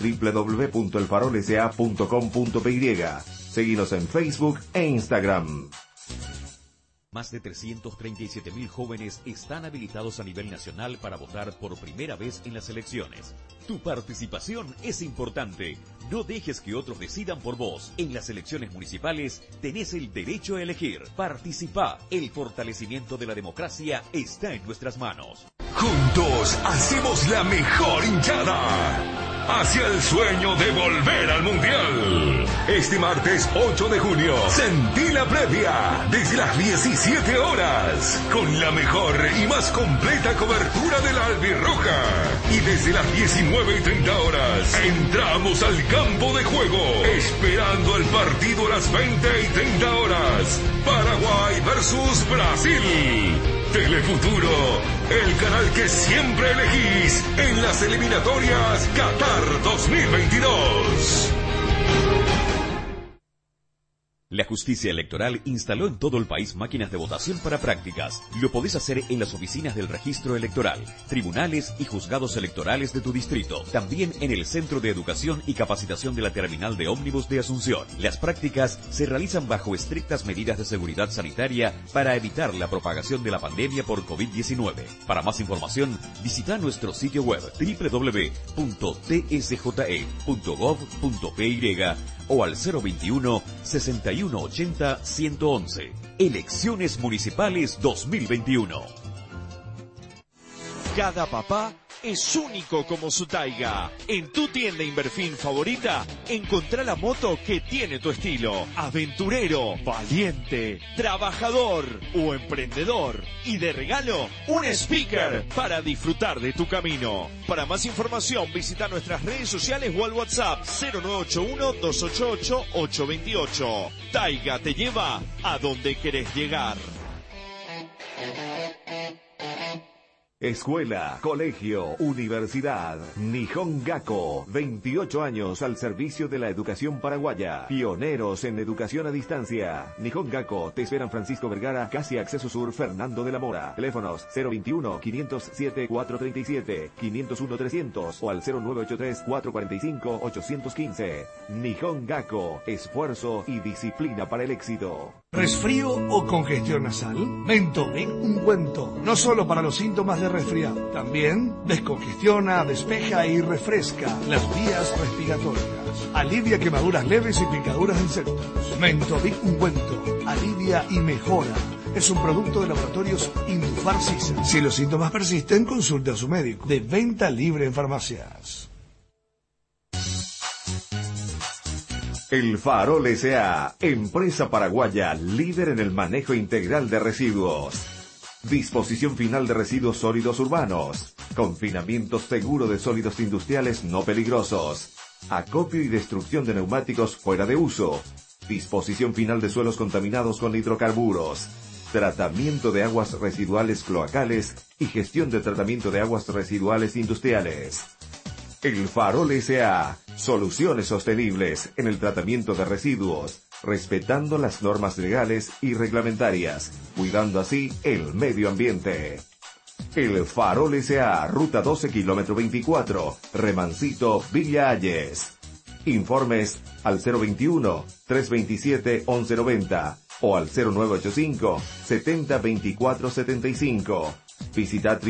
www.elfarolsa.com.py. Seguinos en Facebook e Instagram. Más de 337.000 jóvenes están habilitados a nivel nacional para votar por primera vez en las elecciones. Tu participación es importante. No dejes que otros decidan por vos. En las elecciones municipales tenés el derecho a elegir. Participa. El fortalecimiento de la democracia está en nuestras manos. Juntos hacemos la mejor hinchada hacia el sueño de volver al Mundial. Este martes 8 de junio, sentí la previa desde las 17 horas con la mejor y más completa cobertura de la albirroja. Y desde las 19:30 horas, entramos al campo de juego esperando el partido a las 20:30 horas. Paraguay versus Brasil. Telefuturo, el canal que siempre elegís en las eliminatorias Qatar 2022. La justicia electoral instaló en todo el país máquinas de votación para prácticas. Lo podés hacer en las oficinas del registro electoral, tribunales y juzgados electorales de tu distrito. También en el Centro de Educación y Capacitación de la Terminal de Ómnibus de Asunción. Las prácticas se realizan bajo estrictas medidas de seguridad sanitaria para evitar la propagación de la pandemia por COVID-19. Para más información, visita nuestro sitio web www.tsje.gov.py o al 021 6180 111. Elecciones Municipales 2021. Cada papá es único como su Taiga. En tu tienda Inverfin favorita, encontrá la moto que tiene tu estilo. Aventurero, valiente, trabajador o emprendedor. Y de regalo, un speaker para disfrutar de tu camino. Para más información, visita nuestras redes sociales o al WhatsApp 0981-288-828. Taiga te lleva a donde querés llegar. Escuela, colegio, universidad. Nihon Gakko, 28 años al servicio de la educación paraguaya. Pioneros en educación a distancia. Nihon Gakko te esperan Francisco Vergara, casi Acceso Sur, Fernando de la Mora. Teléfonos 021-507-437, 501-300 o al 0983-445-815. Nihon Gakko, esfuerzo y disciplina para el éxito. ¿Resfrío o congestión nasal? Mentovic ungüento, no solo para los síntomas de resfriado, también descongestiona, despeja y refresca las vías respiratorias. Alivia quemaduras leves y picaduras de insectos. Mentovic ungüento, alivia y mejora. Es un producto de laboratorios Indufar Sisa. Si los síntomas persisten, consulte a su médico. De venta libre en farmacias. El Farol S.A., empresa paraguaya líder en el manejo integral de residuos. Disposición final de residuos sólidos urbanos. Confinamiento seguro de sólidos industriales no peligrosos. Acopio y destrucción de neumáticos fuera de uso. Disposición final de suelos contaminados con hidrocarburos. Tratamiento de aguas residuales cloacales y gestión de tratamiento de aguas residuales industriales. El Farol S.A., soluciones sostenibles en el tratamiento de residuos, respetando las normas legales y reglamentarias, cuidando así el medio ambiente. El Farol S.A., Ruta 12, kilómetro 24, Remancito, Villa Ayes. Informes al 021-327-1190 o al 0985 702475. Visita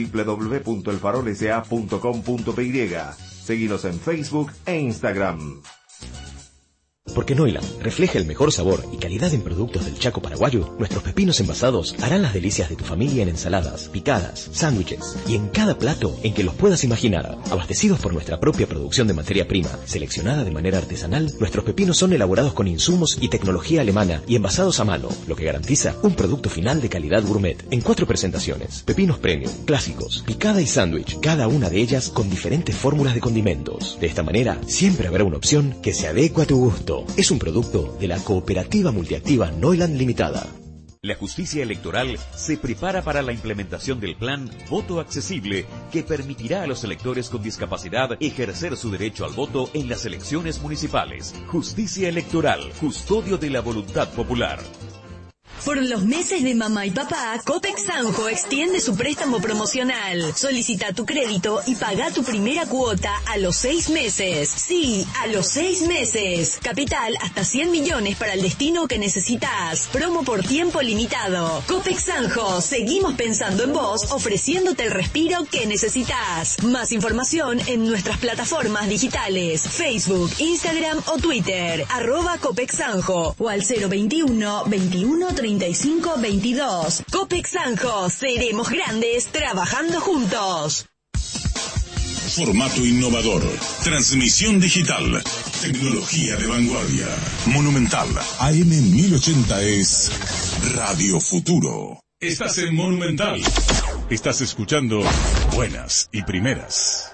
www.elfarolsa.com.py. Seguinos en Facebook e Instagram. Porque Noiland refleja el mejor sabor y calidad en productos del Chaco paraguayo, nuestros pepinos envasados harán las delicias de tu familia en ensaladas, picadas, sándwiches y en cada plato en que los puedas imaginar. Abastecidos por nuestra propia producción de materia prima, seleccionada de manera artesanal, nuestros pepinos son elaborados con insumos y tecnología alemana y envasados a mano, lo que garantiza un producto final de calidad gourmet en 4 presentaciones: pepinos premium, clásicos, picada y sándwich, cada una de ellas con diferentes fórmulas de condimentos. De esta manera, siempre habrá una opción que se adecue a tu gusto. Es un producto de la Cooperativa Multiactiva Noiland Limitada. La justicia electoral se prepara para la implementación del plan Voto Accesible, que permitirá a los electores con discapacidad ejercer su derecho al voto en las elecciones municipales. Justicia electoral, custodio de la voluntad popular. Por los meses de mamá y papá, Copex Sanjo extiende su préstamo promocional. Solicita tu crédito y paga tu primera cuota a los 6 meses. Sí, a los 6 meses. Capital hasta 100 millones para el destino que necesitas. Promo por tiempo limitado. Copex Sanjo, seguimos pensando en vos, ofreciéndote el respiro que necesitas. Más información en nuestras plataformas digitales: Facebook, Instagram o Twitter, @Copex Sanjo o al 021 21 30 3522. Copex Sanjo, seremos grandes trabajando juntos. Formato innovador, transmisión digital, tecnología de vanguardia. Monumental AM 1080 es Radio Futuro. Estás en Monumental. Estás escuchando Buenas y Primeras.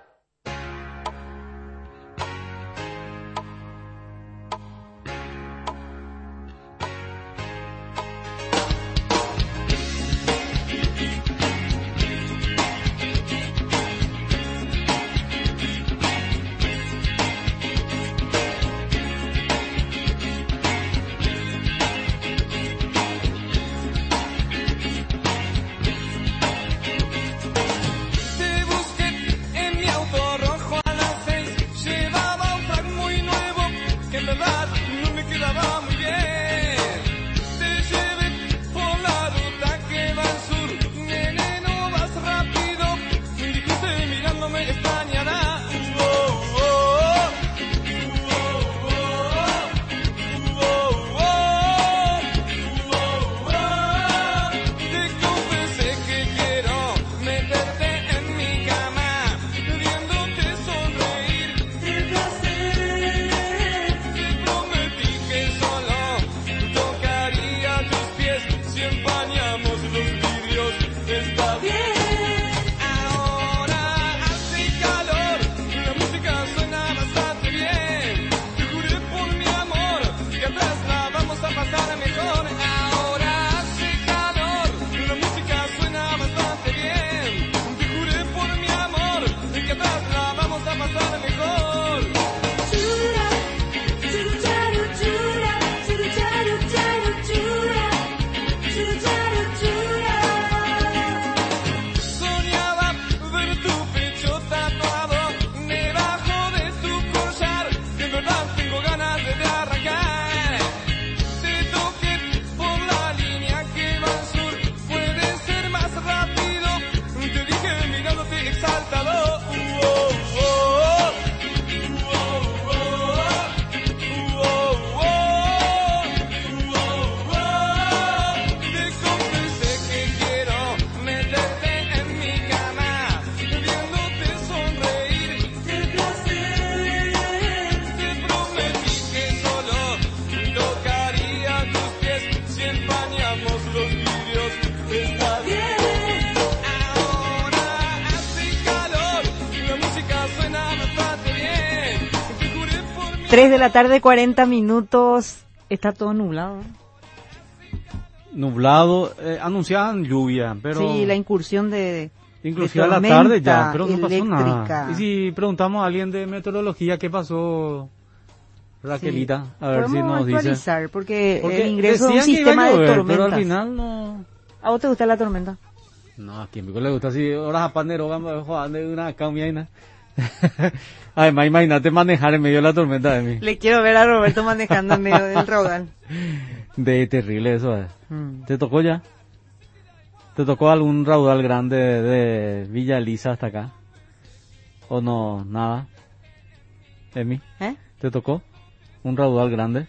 Está bien. 3 de la tarde, 40 minutos. Está todo nublado. Nublado, anunciaban lluvia, pero... Sí, la incursión de inclusive a la tarde ya, pero no pasó eléctrica. nada. Y si preguntamos a alguien de meteorología qué pasó, Raquelita, a ver si nos dice. Actualizar, porque el ingreso de un decían que iba a sistema de llover, tormentas. pero al final no... ¿A vos te gusta la tormenta? No, a quien le gusta así, horas a panero, jugando de una camioneta. Además, imagínate manejar en medio de la tormenta de mí. Le quiero ver a Roberto manejando en medio del raudal. De terrible eso. ¿Te tocó ya? ¿Te tocó algún raudal grande de Villa Elisa hasta acá? ¿O no? Nada. ¿Emi? ¿Te tocó un raudal grande?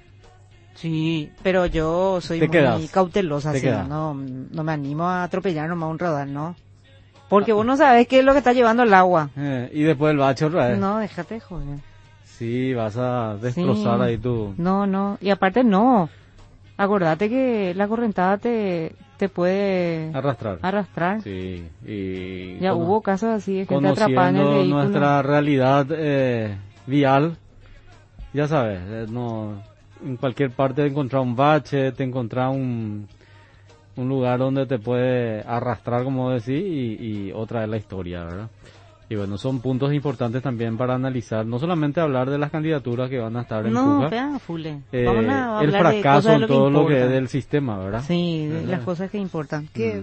Sí, pero yo soy muy cautelosa, así, no me animo a atropellar nomás un raudal, ¿no? Porque vos no sabés qué es lo que está llevando el agua. Y después el bache otra vez. No, déjate joder. Sí, vas a destrozar ahí tu... No, y aparte no. Acordate que la correntada te puede... Arrastrar. Sí, y... Ya hubo casos así de gente atrapada en el vehículo. Nuestra realidad vial, ya sabes, no... En cualquier parte te encontrar un bache, te encontrar un lugar donde te puede arrastrar, como decís, y otra es la historia, ¿verdad? Y bueno, son puntos importantes también para analizar, no solamente hablar de las candidaturas que van a estar en Cuba, vamos a hablar el fracaso en todo lo que es importa. del sistema, ¿verdad? Sí, ¿verdad? Las cosas que importan. ¿Qué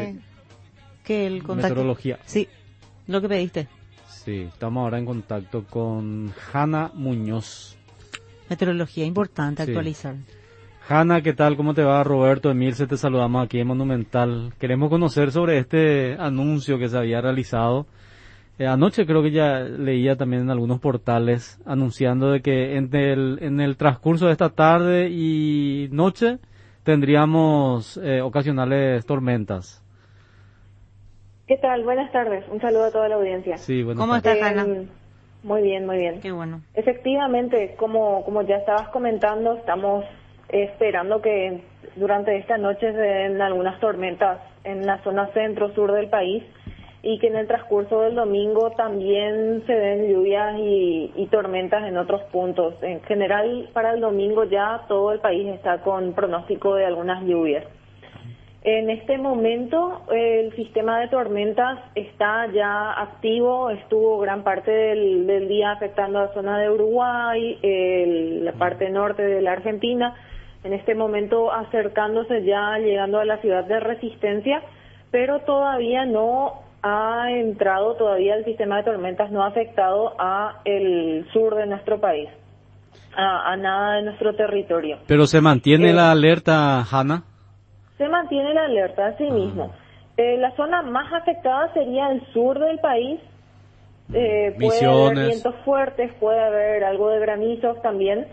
el contacto? Meteorología. Sí, lo que pediste. Sí, estamos ahora en contacto con Hanna Muñoz. Meteorología, importante Sí. actualizar. Hanna, ¿qué tal? ¿Cómo te va? Roberto, Emilce, te saludamos aquí en Monumental. Queremos conocer sobre este anuncio que se había realizado. Anoche creo que ya leía también en algunos portales anunciando de que en el transcurso de esta tarde y noche tendríamos ocasionales tormentas. ¿Qué tal? Buenas tardes. Un saludo a toda la audiencia. Sí, buenas ¿Cómo tardes. estás, Hanna? Muy bien, muy bien. Qué bueno. Efectivamente, como ya estabas comentando, estamos esperando que durante esta noche se den algunas tormentas en la zona centro-sur del país y que en el transcurso del domingo también se den lluvias y tormentas en otros puntos. En general, para el domingo ya todo el país está con pronóstico de algunas lluvias. En este momento el sistema de tormentas está ya activo, estuvo gran parte del día afectando a la zona de Uruguay, la parte norte de la Argentina, en este momento acercándose ya, llegando a la ciudad de Resistencia, pero todavía no ha entrado, todavía el sistema de tormentas no ha afectado a el sur de nuestro país, a nada de nuestro territorio. Pero se mantiene la alerta, Hanna. Se mantiene la alerta, así mismo. La zona más afectada sería el sur del país. Puede haber vientos fuertes, puede haber algo de granizos también.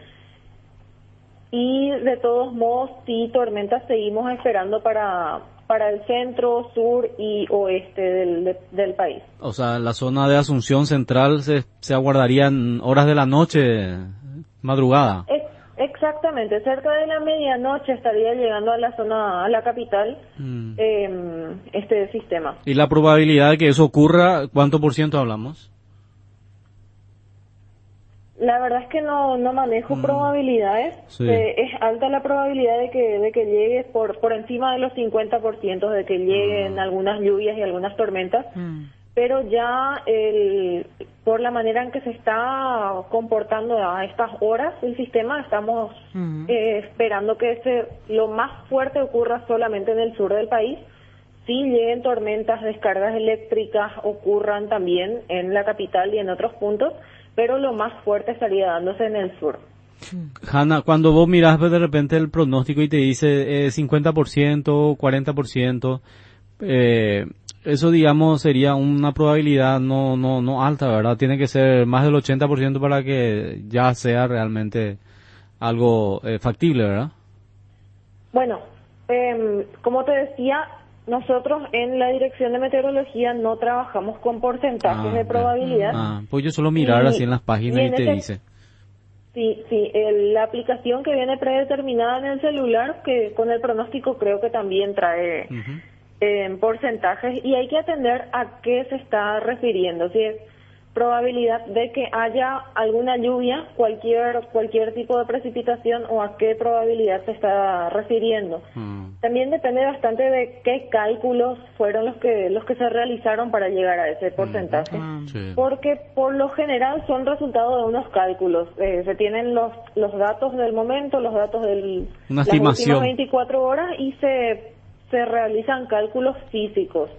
Y de todos modos, sí, tormentas seguimos esperando para el centro, sur y oeste del país. O sea, la zona de Asunción Central se aguardarían horas de la noche, madrugada. Exactamente, cerca de la medianoche estaría llegando a la zona, a la capital, este sistema. ¿Y la probabilidad de que eso ocurra, cuánto por ciento hablamos? La verdad es que no manejo probabilidades. Sí. Es alta la probabilidad de que llegue por encima de los 50% de que lleguen algunas lluvias y algunas tormentas. Pero ya por la manera en que se está comportando a estas horas el sistema, estamos esperando que lo más fuerte ocurra solamente en el sur del país. Si lleguen tormentas, descargas eléctricas ocurran también en la capital y en otros puntos, pero lo más fuerte estaría dándose en el sur. Hanna, cuando vos mirás de repente el pronóstico y te dice 50%, 40%, eso, digamos, sería una probabilidad no alta, ¿verdad? Tiene que ser más del 80% para que ya sea realmente algo factible, ¿verdad? Bueno, como te decía, nosotros en la Dirección de Meteorología no trabajamos con porcentajes de probabilidad. Pues yo solo mirar así en las páginas y te dice. Sí, la aplicación que viene predeterminada en el celular, que con el pronóstico creo que también trae porcentajes, y hay que atender a qué se está refiriendo. Si es probabilidad de que haya alguna lluvia, cualquier tipo de precipitación, o a qué probabilidad se está refiriendo. También depende bastante de qué cálculos fueron los que se realizaron para llegar a ese porcentaje, porque por lo general son resultado de unos cálculos. Se tienen los datos del momento, los datos de las últimas 24 horas, y se realizan cálculos físicos.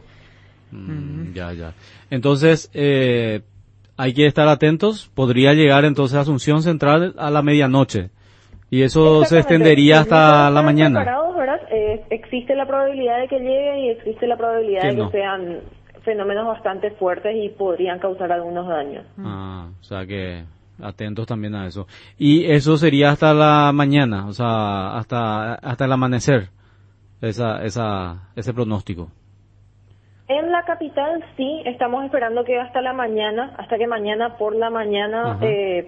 Ya. Entonces, hay que estar atentos. Podría llegar entonces a Asunción Central a la medianoche. Y eso se extendería hasta la mañana. Preparados, ¿verdad? Existe la probabilidad de que llegue y existe la probabilidad de que sean fenómenos bastante fuertes y podrían causar algunos daños. O sea que atentos también a eso. Y eso sería hasta la mañana, o sea, hasta el amanecer, ese pronóstico. En la capital sí, estamos esperando que hasta que mañana por la mañana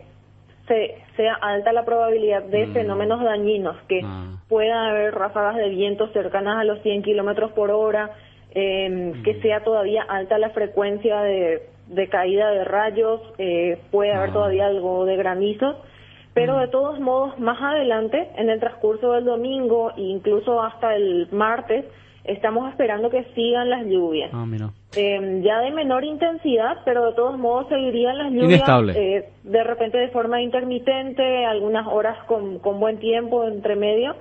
sea alta la probabilidad de fenómenos dañinos, que pueda haber ráfagas de viento cercanas a los 100 kilómetros por hora, que sea todavía alta la frecuencia de caída de rayos, puede haber todavía algo de granizo, pero de todos modos más adelante, en el transcurso del domingo e incluso hasta el martes, estamos esperando que sigan las lluvias. Ya de menor intensidad, pero de todos modos seguirían las lluvias, de repente de forma intermitente, algunas horas con buen tiempo entre medio,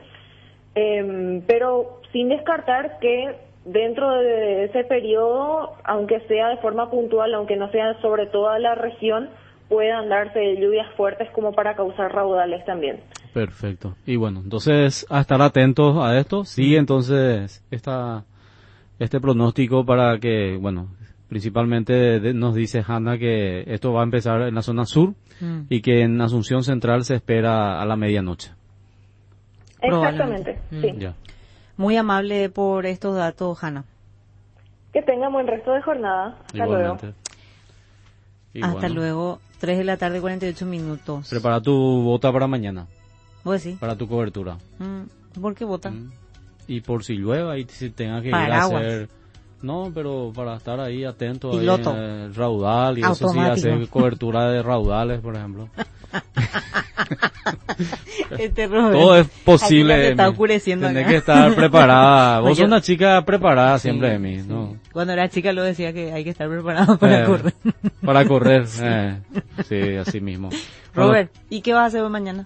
pero sin descartar que dentro de ese periodo, aunque sea de forma puntual, aunque no sea sobre toda la región, puedan darse lluvias fuertes como para causar raudales también. Perfecto. Y bueno, entonces a estar atentos a esto. Sí, entonces este pronóstico para que, bueno, principalmente nos dice Hanna que esto va a empezar en la zona sur y que en Asunción Central se espera a la medianoche. Exactamente, sí. Ya. Muy amable por estos datos, Hanna. Que tengan buen resto de jornada. Hasta luego. Y Hasta bueno, luego, 3 de la tarde, 48 minutos. prepara tu bota para mañana, ¿Vos decís? para tu cobertura. ¿Por qué vota? Y por si llueva y si tenga que Paraguas. ir a hacer... No, pero para estar ahí atento Piloto. ahí en el raudal y eso sí, Automático. hacer cobertura de raudales, por ejemplo. Robert, Todo es posible. aquí ya se está Emi. oscureciendo Tenés acá. que estar preparada. Vos Oye, sos una chica preparada sí, siempre de mí, sí. ¿no? Cuando era chica lo decía que hay que estar preparado para correr. Para correr, sí, así mismo. Robert, ¿y qué vas a hacer hoy mañana?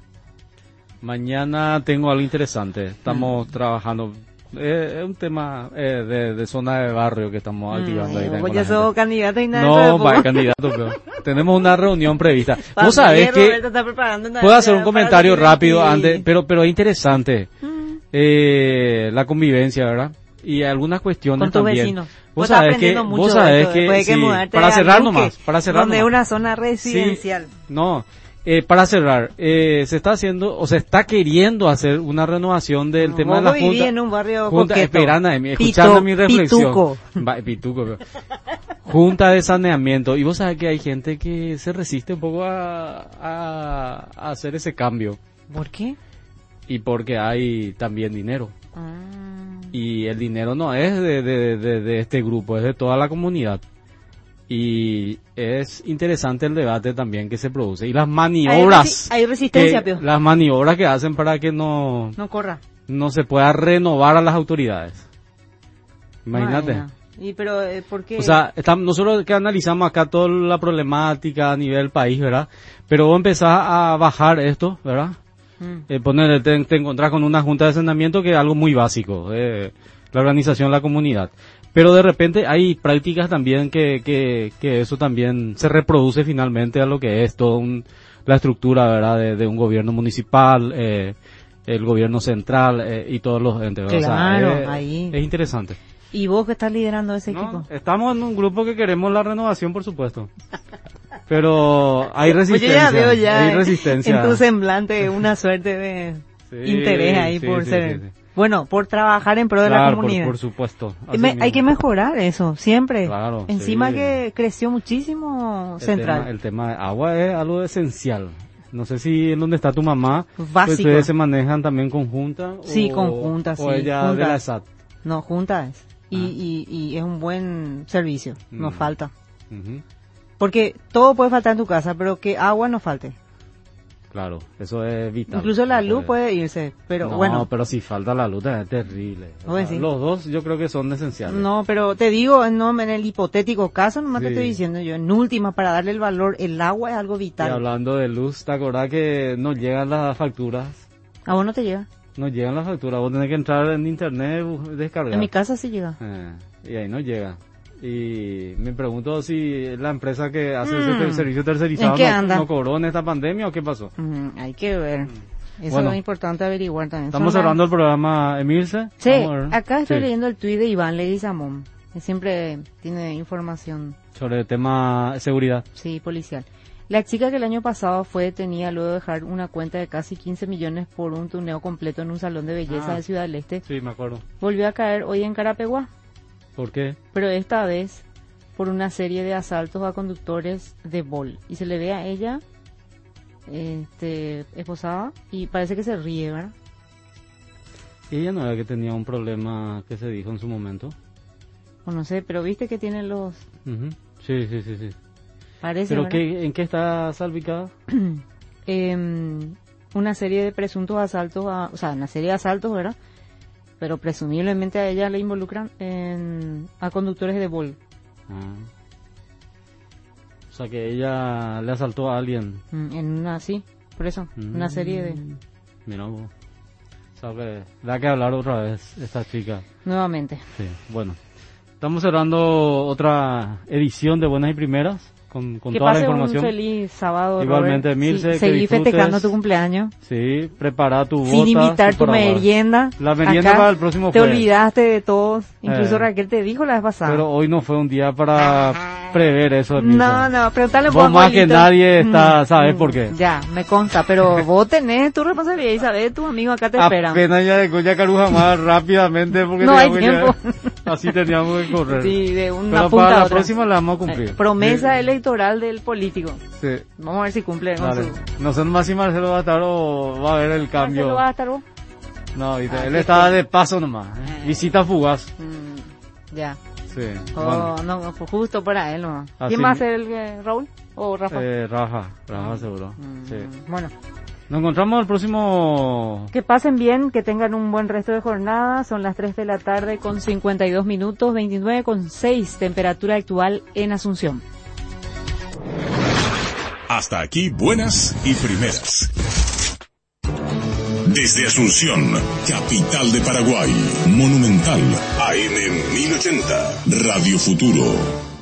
Mañana tengo algo interesante. Estamos trabajando. Es un tema de zona de barrio que estamos activando ahí. Vos con ya la sos gente. candidato y nada. No, va, candidato, pero tenemos una reunión prevista. Vos sabés que Roberto está preparando una- puedo hacer un para comentario salir rápido aquí. antes, pero es interesante. La convivencia, ¿verdad? Y algunas cuestiones Con tu también. vecino. Vos estás sabés que, aprendiendo mucho vos de sabés esto, que, después de que sí, mudarte para a cerrar Luque, nomás, para cerrar donde es nomás. una zona residencial. No, para cerrar, se está haciendo, o se está queriendo hacer una renovación del tema Vos de la viví junta. en un barrio junta, coqueto. esperando, escuchando mi reflexión. Pituco. Pituco, pero- junta de saneamiento. Y vos sabés que hay gente que se resiste un poco a hacer ese cambio. ¿Por qué? Y porque hay también dinero. Ah. Y el dinero no es de este grupo, es de toda la comunidad. Y es interesante el debate también que se produce. Y las maniobras. Hay resistencia, que- Pio. las maniobras que hacen para que no corra. no se pueda renovar a las autoridades. Imagínate. Vaya. Y pero, ¿por qué? O sea, nosotros que analizamos acá toda la problemática a nivel país, ¿verdad? Pero vos empezás a bajar esto, ¿verdad? Te encontrás con una junta de saneamiento que es algo muy básico, la organización de la comunidad. Pero de repente hay prácticas también que eso también se reproduce finalmente a lo que es toda la estructura, ¿verdad? De un gobierno municipal, el gobierno central y todos los entes. ¿verdad? Claro, O sea, ahí. es interesante. ¿Y vos que estás liderando ese equipo? Estamos en un grupo que queremos la renovación, por supuesto. Pero hay resistencia. Pues yo ya veo ya hay resistencia. en tu semblante una suerte de interés ahí sí, por sí, ser... sí, sí. Bueno, por trabajar en pro de la Claro, comunidad. por supuesto. Así Hay mismo. que mejorar eso, siempre. Claro, Encima sí. que creció muchísimo Central. El tema de agua es algo esencial. No sé si en donde está tu mamá, Básico. ustedes se manejan también conjunta. Sí, o, conjunta, o sí. ella juntas. de la ESAT. No, juntas. Y es un buen servicio, no falta. Ujú. Porque todo puede faltar en tu casa, pero que agua no falte. Claro, eso es vital. Incluso la luz puede irse, pero no, bueno. pero si falta la luz es terrible. O ¿Vos sea, decís? los dos yo creo que son esenciales. No, pero te digo, no, en el hipotético caso, nomás te Sí. estoy diciendo yo, en última, para darle el valor, el agua es algo Y vital. hablando de luz, ¿te acordás que nos llegan las facturas? ¿A vos no te llega? Nos llegan las facturas, vos tenés que entrar en internet, descargar. En mi casa sí llega. Y ahí no llega. Y me pregunto si la empresa que hace ese servicio tercerizado ¿En qué anda? no cobró en esta pandemia o qué pasó. Hay que ver. Eso Bueno, es importante averiguar también. Estamos Son cerrando el programa, Emilce. Sí, Vamos a ver. acá estoy Sí. leyendo el tuit de Iván Leguizamón, que siempre tiene información, Sobre el tema de seguridad. sí, policial. La chica que el año pasado fue detenida luego de dejar una cuenta de casi 15 millones por un tuneo completo en un salón de belleza de Ciudad del Este, Sí, me acuerdo. volvió a caer hoy en Carapeguá, ¿Por qué? pero esta vez por una serie de asaltos a conductores de Bol. Y se le ve a ella esposada y parece que se ríe, ¿verdad? ¿Y ella no era que tenía un problema que se dijo en su momento? O no sé, pero viste que tiene los... Ujú. Sí, sí, sí, sí. Parece, ¿Pero ¿verdad? en qué está salpicada? Una serie de presuntos asaltos, o sea, una serie de asaltos, ¿verdad? Pero presumiblemente a ella le involucran a conductores de Bol. O sea, que ella le asaltó a alguien. En una, sí, por eso, una serie de... Mira vos. O sea, que da que hablar otra vez esta chica. Nuevamente. Sí, bueno. Estamos cerrando otra edición de Buenas y Primeras con que toda la pase información. un feliz sábado, Igualmente, Robert. Milce, que seguí disfrutes. festejando tu cumpleaños. Sí, prepara tu Sin bota, invitar tu paraguas. merienda. La merienda Acá para el próximo te jueves. olvidaste de todos. Incluso Eh. Raquel te dijo la vez pasada. Pero hoy no fue un día para prever eso. Milce. No, preguntale Vos más que nadie está, ¿sabes por qué? Ya, me consta, pero vos tenés tu responsabilidad y sabés, tus amigos acá te esperan. Apenas ya de Coya Caruja más rápidamente porque No hay teníamos que- tiempo. así teníamos que correr. Sí, de una Pero punta para a la otra. próxima la vamos a cumplir. Promesa Sí. electoral del político. Sí. Vamos a ver si cumple con Dale. su... No sé más si Marcelo va a estar o va a haber el cambio. ¿Marcelo va a estar vos? No, ¿viste? Ah, Él qué estaba pena. de paso nomás. Visita fugaz. Ya. Sí. Oh, bueno. no, fue justo para él, ¿no? Así ¿Quién va a mi- ser el Raúl? ¿O Rafa? Rafa seguro. Sí. Bueno. Nos encontramos el próximo... Que pasen bien, que tengan un buen resto de jornada. Son las 3 de la tarde con 52 minutos, 29,6 temperatura actual en Asunción. Hasta aquí buenas y primeras. Desde Asunción, capital de Paraguay, Monumental, AM 1080, Radio Futuro.